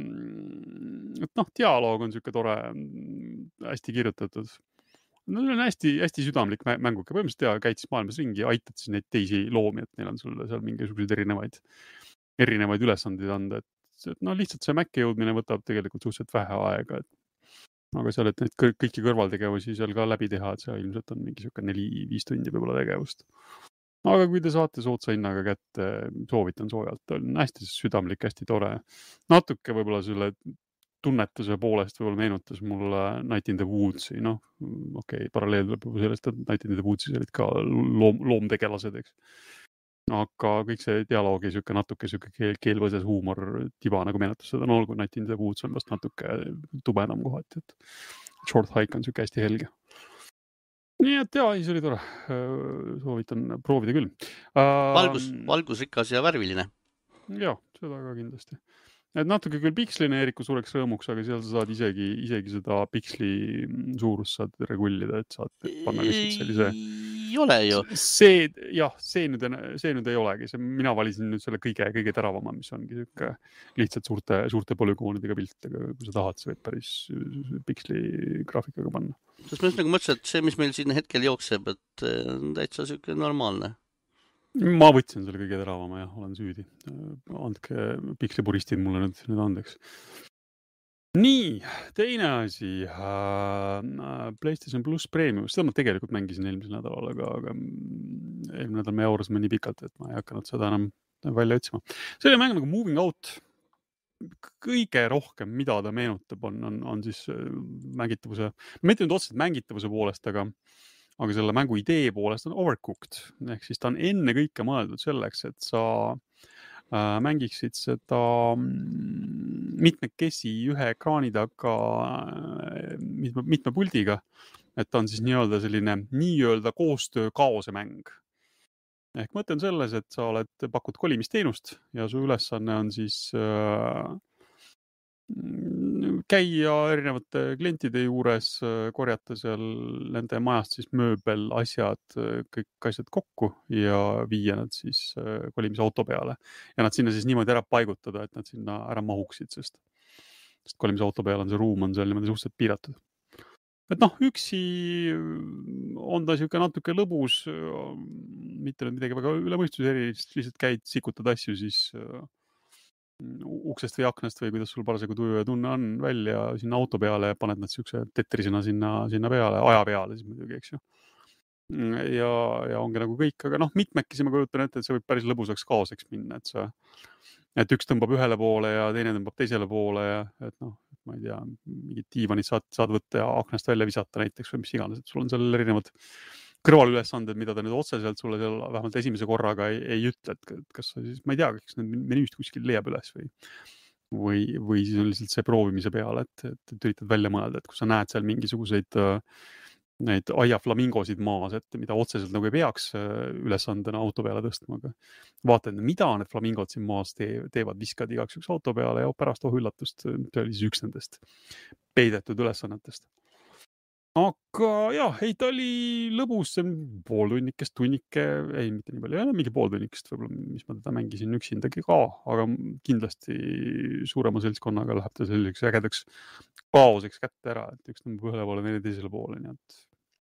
dialoog on selline tore, hästi kirjutatud. No see on hästi südamlik mänguke. Põhimõtteliselt käid siis maailmas ringi ja aitad siis neid teisi loomi, et neil on sulle seal mingisugused erinevaid ülesandeid anda. Et lihtsalt see mäkke jõudmine võtab tegelikult suhteliselt vähe aega. Aga seal, et neid kõiki kõrvaltegevusi seal ka läbi teha, et see ilmselt on mingi 4-5 tundi võib-olla tegevust. Aga kui te saate soodsa hinnaga kätte, soovitan soojalt. On hästi südamlik, hästi tore. Natuke võib-olla selle tunnetuse poolest võib-olla meenutas mulle Night in the Woodsi. Paralleel tuleb sellest, et Night in the Woodsis olid ka loomtegelased, eks. Aga kõik see dialoogi natuke keelvõses huumor tiba nagu meenutas seda. Olgu Night in the Woods on vast natuke tubedam kohati, et Short Hike on selline hästi helge. Nii et see oli tore. Soovitan proovida küll. Valgusrikas ja värviline. Jah, seda ka kindlasti. Et natuke küll piksline Eeriku suureks rõõmuks, aga seal sa saad isegi seda piksli suurust saad regullida, et saad panna lihtsalt sellise... Ei ole ju. See nüüd ei olegi. Mina valisin nüüd selle kõige teravama, mis ongi lihtsalt suurte polügoonidega pilt, aga kui sa tahad, sa võid päris piksli graafikaga panna. Sest ma just nagu mõtlesin, et see, mis meil siin hetkel jookseb, et on täitsa selline normaalne. Ma võtsin selle kõige teravama ja olen süüdi. Andke pikslipuristid mulle nüüd andeks. Nii, teine asi, PlayStation Plus Premium, seda ma tegelikult mängisin eelmisel nädalal, aga eelmine nädal me jaurasime nii pikalt, et ma ei hakanud seda enam välja otsima. See mäng nagu Moving Out, kõige rohkem, mida ta meenutab, on siis mängitavuse, mitte nüüd otseselt mängitavuse poolest, aga selle mängu idee poolest on Overcooked, ehk siis ta on enne kõike mõeldud selleks, et sa mängiksid seda mitmekesi ühe ekraani taga mitme puldiga, et ta on siis nii-öelda koostöö kaose mäng. Ehk mõte on selles, et sa pakud kolimisteenust ja su ülesanne on siis käia erinevate klientide juures, korjata seal nende majast siis mööbel, asjad, kõik asjad kokku ja viia nad siis kolimisauto peale. Ja nad sinna siis niimoodi ära paigutada, et nad sinna ära mahuksid, sest kolimisauto peal on see ruum on seal niimoodi suhteliselt piiratud. Et üksi on ta siuke natuke lõbus, mitte nüüd midagi väga ülemõistus erilist, lihtsalt käid, sikutad asju siis uksest või aknast või kuidas sul parasjagu tuju ja tunne on välja sinna auto peale ja paned nad siukse tetrisena sinna peale, aja peale siis muidugi, eks ju. Ja ongi nagu kõik, aga mitmekesi ma kujutan ette, et see võib päris lõbusaks kaoseks minna, et üks tõmbab ühele poole ja teine tõmbab teisele poole ja et ma ei tea, mingid diivanid saad võtta ja aknast välja visata näiteks või mis iganes, et sul on seal erinevad kõrvalülesanded, mida ta nüüd otseselt sulle seal vähemalt esimese korraga ei ütle, et kas sa siis, ma ei tea, kas need menüüst kuskil leiab üles või siis on lihtsalt see proovimise peale, et üritad välja mõelda, et kui sa näed seal mingisuguseid neid aiaflamingosid maas, et mida otseselt nagu ei peaks ülesandena auto peale tõstma, aga vaatad, mida need flamingod siin maas teevad, viskad igaks üks auto peale ja pärast üllatust, see oli siis üks nendest peidetud ülesannetest. Aga jah, ei, ta oli lõbus, see pooltunnikest, tunnike, ei, mitte nii palju, mingi pooltunnikest võib-olla, mis ma teda mängisin üksindagi ka, aga kindlasti suurema seltskonnaga läheb ta selliseks ägedaks kaoseks kätte ära, et üks tõmbab ühele poole, teine teisele poole, nii et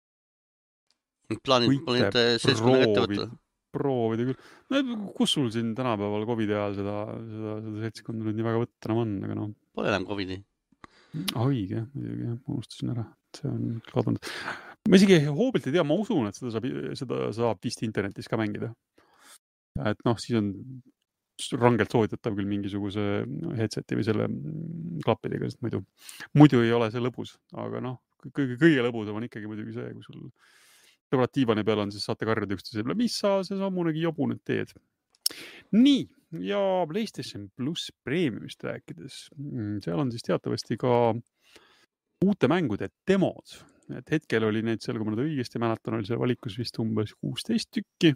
plaanid seltskonna ette võtta? Proovida küll. Kus sul siin tänapäeval COVID-i ajal seda seltskonda nüüd nii väga võtta enam on, aga Pole enam COVID-i. Õige, muidugi, unustasin ära. See on kadunud. Ma isegi hoobilt ei tea, ma usun, et seda saab vist internetis ka mängida. Et siis on rangelt soovitatav küll mingisuguse headseti või selle klappidega, sest muidu ei ole see lõbus. Aga kõige lõbusam on ikkagi muidugi see, kui sul sõbrad diivani peal on, siis saate karjuda üksteise peale, mis sa see sammunegi jobu nüüd teed. Nii, ja PlayStation Plus Premiumist rääkides, seal on siis teatavasti ka uute mängude demod. Et hetkel oli neid seal, kui ma nüüd õigesti mäletan, oli seal valikus vist umbes 16 tükki.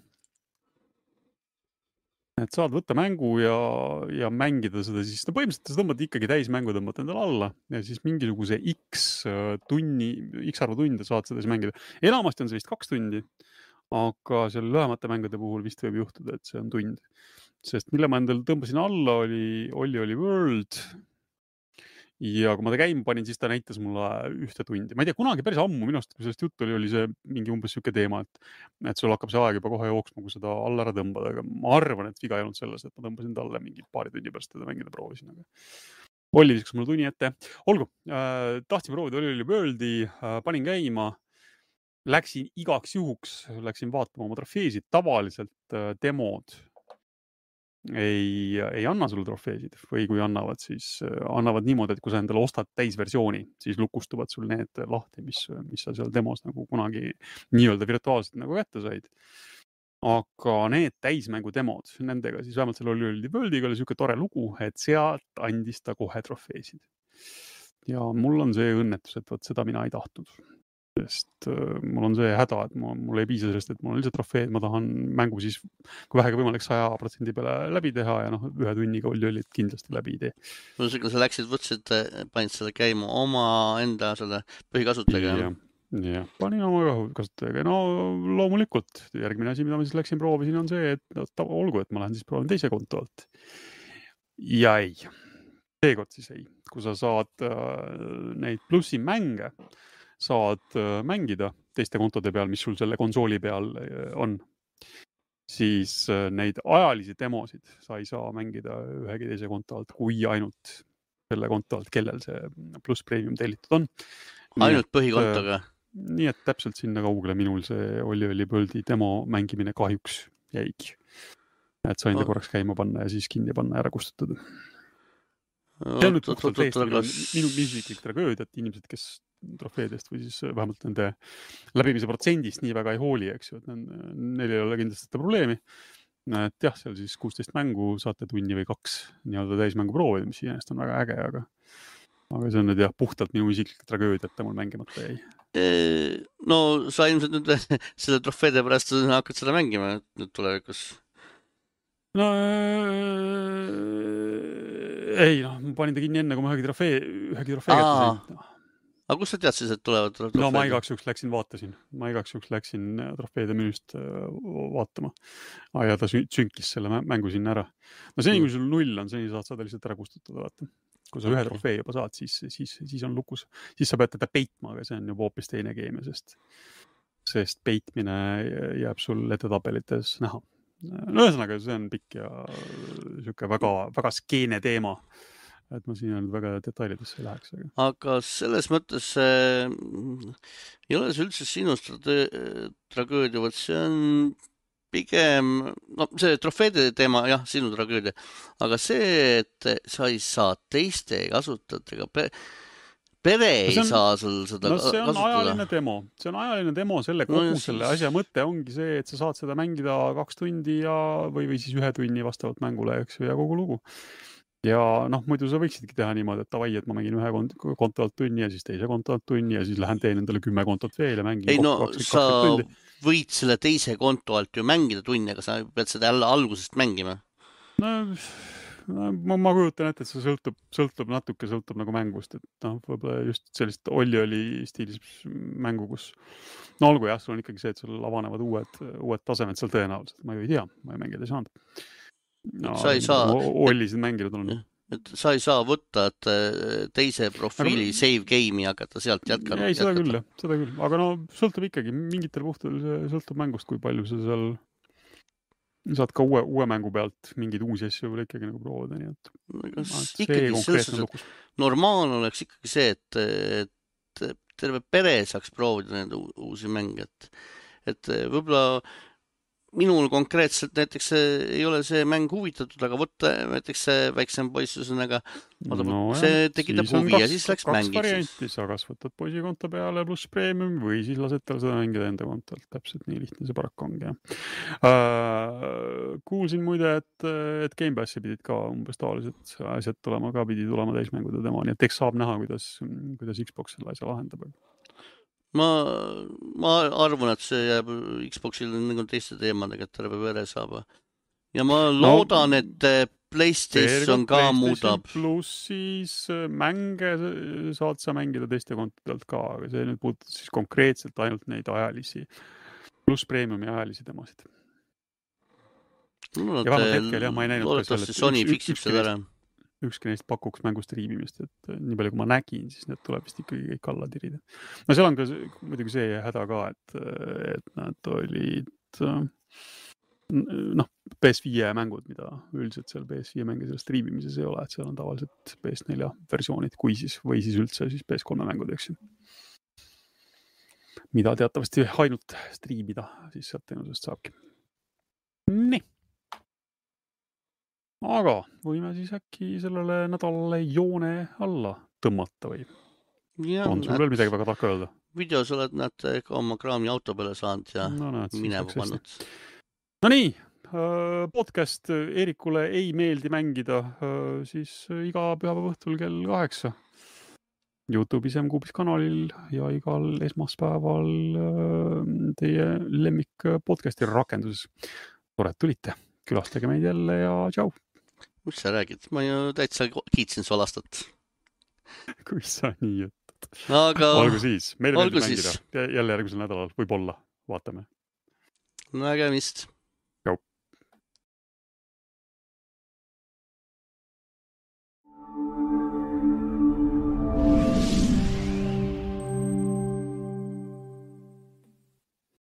Et saad võtta mängu ja mängida seda siis, põhimõtteliselt sa tõmbad ikkagi täismängu tõmbad endale alla ja siis mingisuguse X arvu tunde saad seda siis mängida. Enamasti on see vist 2 tundi, aga seal lühemate mängude puhul vist võib juhtuda, et see on tund. Sest mille ma endale tõmbasin alla oli World. Ja kui ma ta käima panin, siis ta näitas mulle 1 tundi. Ma ei tea, kunagi päris ammu minust, kui sellest juttu oli see mingi umbes siuke teema, et sul hakkab see aeg juba kohe jooksma, kui seda alla ära tõmbada. Aga ma arvan, et viga ei olnud selles, et ma tõmbasin talle mingi paari tunni pärast teda mängida proovisin. Aga Olli viskas mulle tunni ette. Olgu, tahtsin proovida Oli Worldi, panin käima. Läksin igaks juhuks, läksin vaatama oma trofeesid. Tavaliselt demod ei anna sulle trofeesid või kui annavad, siis annavad niimoodi, et kui sa endale ostad täisversiooni, siis lukustuvad sul need lahti, mis sa seal demos nagu kunagi nii-öelda virtuaalselt nagu kätte said. Aga need täismängu demod, nendega siis vähemalt seal oli Worldiga oli siuke tore lugu, et sealt andis ta kohe trofeesid. Ja mul on see õnnetus, et võt seda mina ei tahtnud. Sest mul on see häda, et mul ei piisa sellest, et mul on lihtsalt trofeed, ma tahan mängu siis, kui vähegi võimalik 100% peale läbi teha ja 1 tunniga olid kindlasti läbi ei tee. No see, kui sa läksid, võtsid, panid selle käima oma enda selle põhikasutajaga. Ja, panin oma kasutajaga. No loomulikult, järgmine asi, mida ma siis läksin proovisin, on see, et olgu, et ma lähen siis proovin teise konto alt. Ja ei, seekord siis ei. Kui sa saad neid plussi mänge, saad mängida teiste kontode peal, mis sul selle konsooli peal on, siis neid ajalisi demosid sa ei saa mängida ühegi teise konto alt kui ainult selle konto alt, kellel see pluss premium tellitud on. Ainult põhikontoga? Nii et täpselt sinna kaugele minul see Oli Põldi demo mängimine kahjuks jäigi. Et sain ta korraks käima panna ja siis kinni panna ja ära kustutada. See on nüüd puhtalt minu isiklik tragöödia, et inimesed, kes trofeedest või siis vähemalt nende läbimise protsendist nii väga ei hooli, eks ju, et neil ei ole kindlasti seda probleemi. Et jah, seal siis 16 mängu saate tunni või 2 nii-öelda täismängu proovida, mis siinest on väga äge, aga see on nüüd jah puhtalt minu isiklik tragöödia, et ta mul mängimata jäi. No sa ilmselt nüüd selle trofeede pärast hakkad seda mängima nüüd tulevikus? No ei, ma panin ta kinni enne, kui ma ühegi trofee kätte sain. Aga kus sa tead siis, et tulevad trofeed? No ma igaks juhuks läksin trofeede menüüst vaatama. Ja ta sünkis selle mängu sinna ära. No see, kui sul 0 on, see saad lihtsalt ära kustutada, vaata. Kui sa ühe trofee juba saad, siis on lukus. Siis sa pead teda peitma, aga see on juba hoopis teine keemia, sest peitmine jääb sul edetabelites näha. No ühesõnaga, see on pikk ja siuke väga skeene teema. Et ma siin on väga detailidesse läheks. Aga selles mõttes ei ole see üldse sinu tragöödia, võt see on pigem, no see trofeede teema, jah, sinu tragöödia, aga see, et sa ei saa teiste kasutajatega, pere ei saa sul seda kasutada. See on ajaline demo, selle asja mõte ongi see, et sa saad seda mängida 2 tundi või siis 1 tunni vastavalt mängule, eks ju, ja kogu lugu. Ja muidu sa võiksidki teha niimoodi, et tavai, et ma mängin ühe konto alt tunni ja siis teise konto alt tunni ja siis lähen teen endale 10 kontot veel ja mängin. Ei, no sa võid selle teise konto alt ju mängida tunni, aga sa pead seda jälle algusest mängima. No ma kujutan ette, et see sõltub nagu mängust, et võib-olla just sellist oli stiilis mängu, kus olgu jah, sul on ikkagi see, et sul avanevad uued tasemed seal tõenäoliselt, ma ju ei tea, ma ei mängida ei saanud. Sa ei saa ollisid mängida tulnud. Et sa ei saa võtta, et teise profiili save game'i hakata sealt jätkata. Ei, seda küll. Aga sõltub ikkagi, mingitel puhtul sõltub mängust, kui palju sa seal saad ka uue mängu pealt mingeid uusi asju võib ikkagi nagu proovida. Nii et ikkagi normaalne oleks ikkagi see, et terve pere saaks proovida need uusi mänge. Et võib-olla minul konkreetselt näiteks ei ole see mäng huvitatud, aga võtta näiteks see väiksem poiss üsõnaga, see tekitab huvi ja siis läks mängid. Kaks varianti, sa kas võtad poisi konto peale pluss premium või siis lased tal seda mängida enda kontolt. Täpselt nii lihtne see paraku ongi. Kuulsin muide, et Game Passi pidid ka umbes taolised asjad pidi tulema täismängude tema, nii et eks saab näha, kuidas Xbox selle asja lahendab. Ma arvan, et see jääb Xboxil nagu teiste teemadega, et terve pere saab. Ja ma loodan, et PlayStation ka muudab. Plussis mänge saad sa mängida teiste kontodelt ka, aga see nüüd puudutab siis konkreetselt ainult neid ajalisi, pluss premiumi ajalisi temasid. Ja vähemalt hetkel, ma ei näinud ka selle, et Sony fiksib seda ära. Ükski neist pakuks mängust riibimist, et nii palju kui ma nägin, siis need tuleb vist ikkagi kõik alla tirida. No seal on ka muidugi see häda ka, et nad olid PS5 mängud, mida üldiselt seal PS5 mänge sellest riibimises ei ole, et seal on tavaliselt PS4 versioonid, või siis üldse siis PS3 mängud, eks ju. Mida teatavasti ainult striimida, siis sealt teenusest saabki. Nii. Aga võime siis äkki sellele nädalale joone alla tõmmata või? On sul veel midagi väga tarka öelda? Videos oled näete ka oma kraami auto peale saanud ja minevu pannud. No nii, podcast Eerikule ei meeldi mängida siis iga pühapäeva õhtul kell 8. YouTube'is M-Kuubis kanalil ja igal esmaspäeval teie lemmik podcasti rakenduses. Tore, et tulite. Külastage meid jälle ja tšau. Mis sa räägid? Ma ju täitsa kiitsin su lastat. Kui sa nii ütled. Olgu siis. Meile meeldib mängida. Jälle järgmisel nädalal. Võib-olla. Vaatame. Nägemist.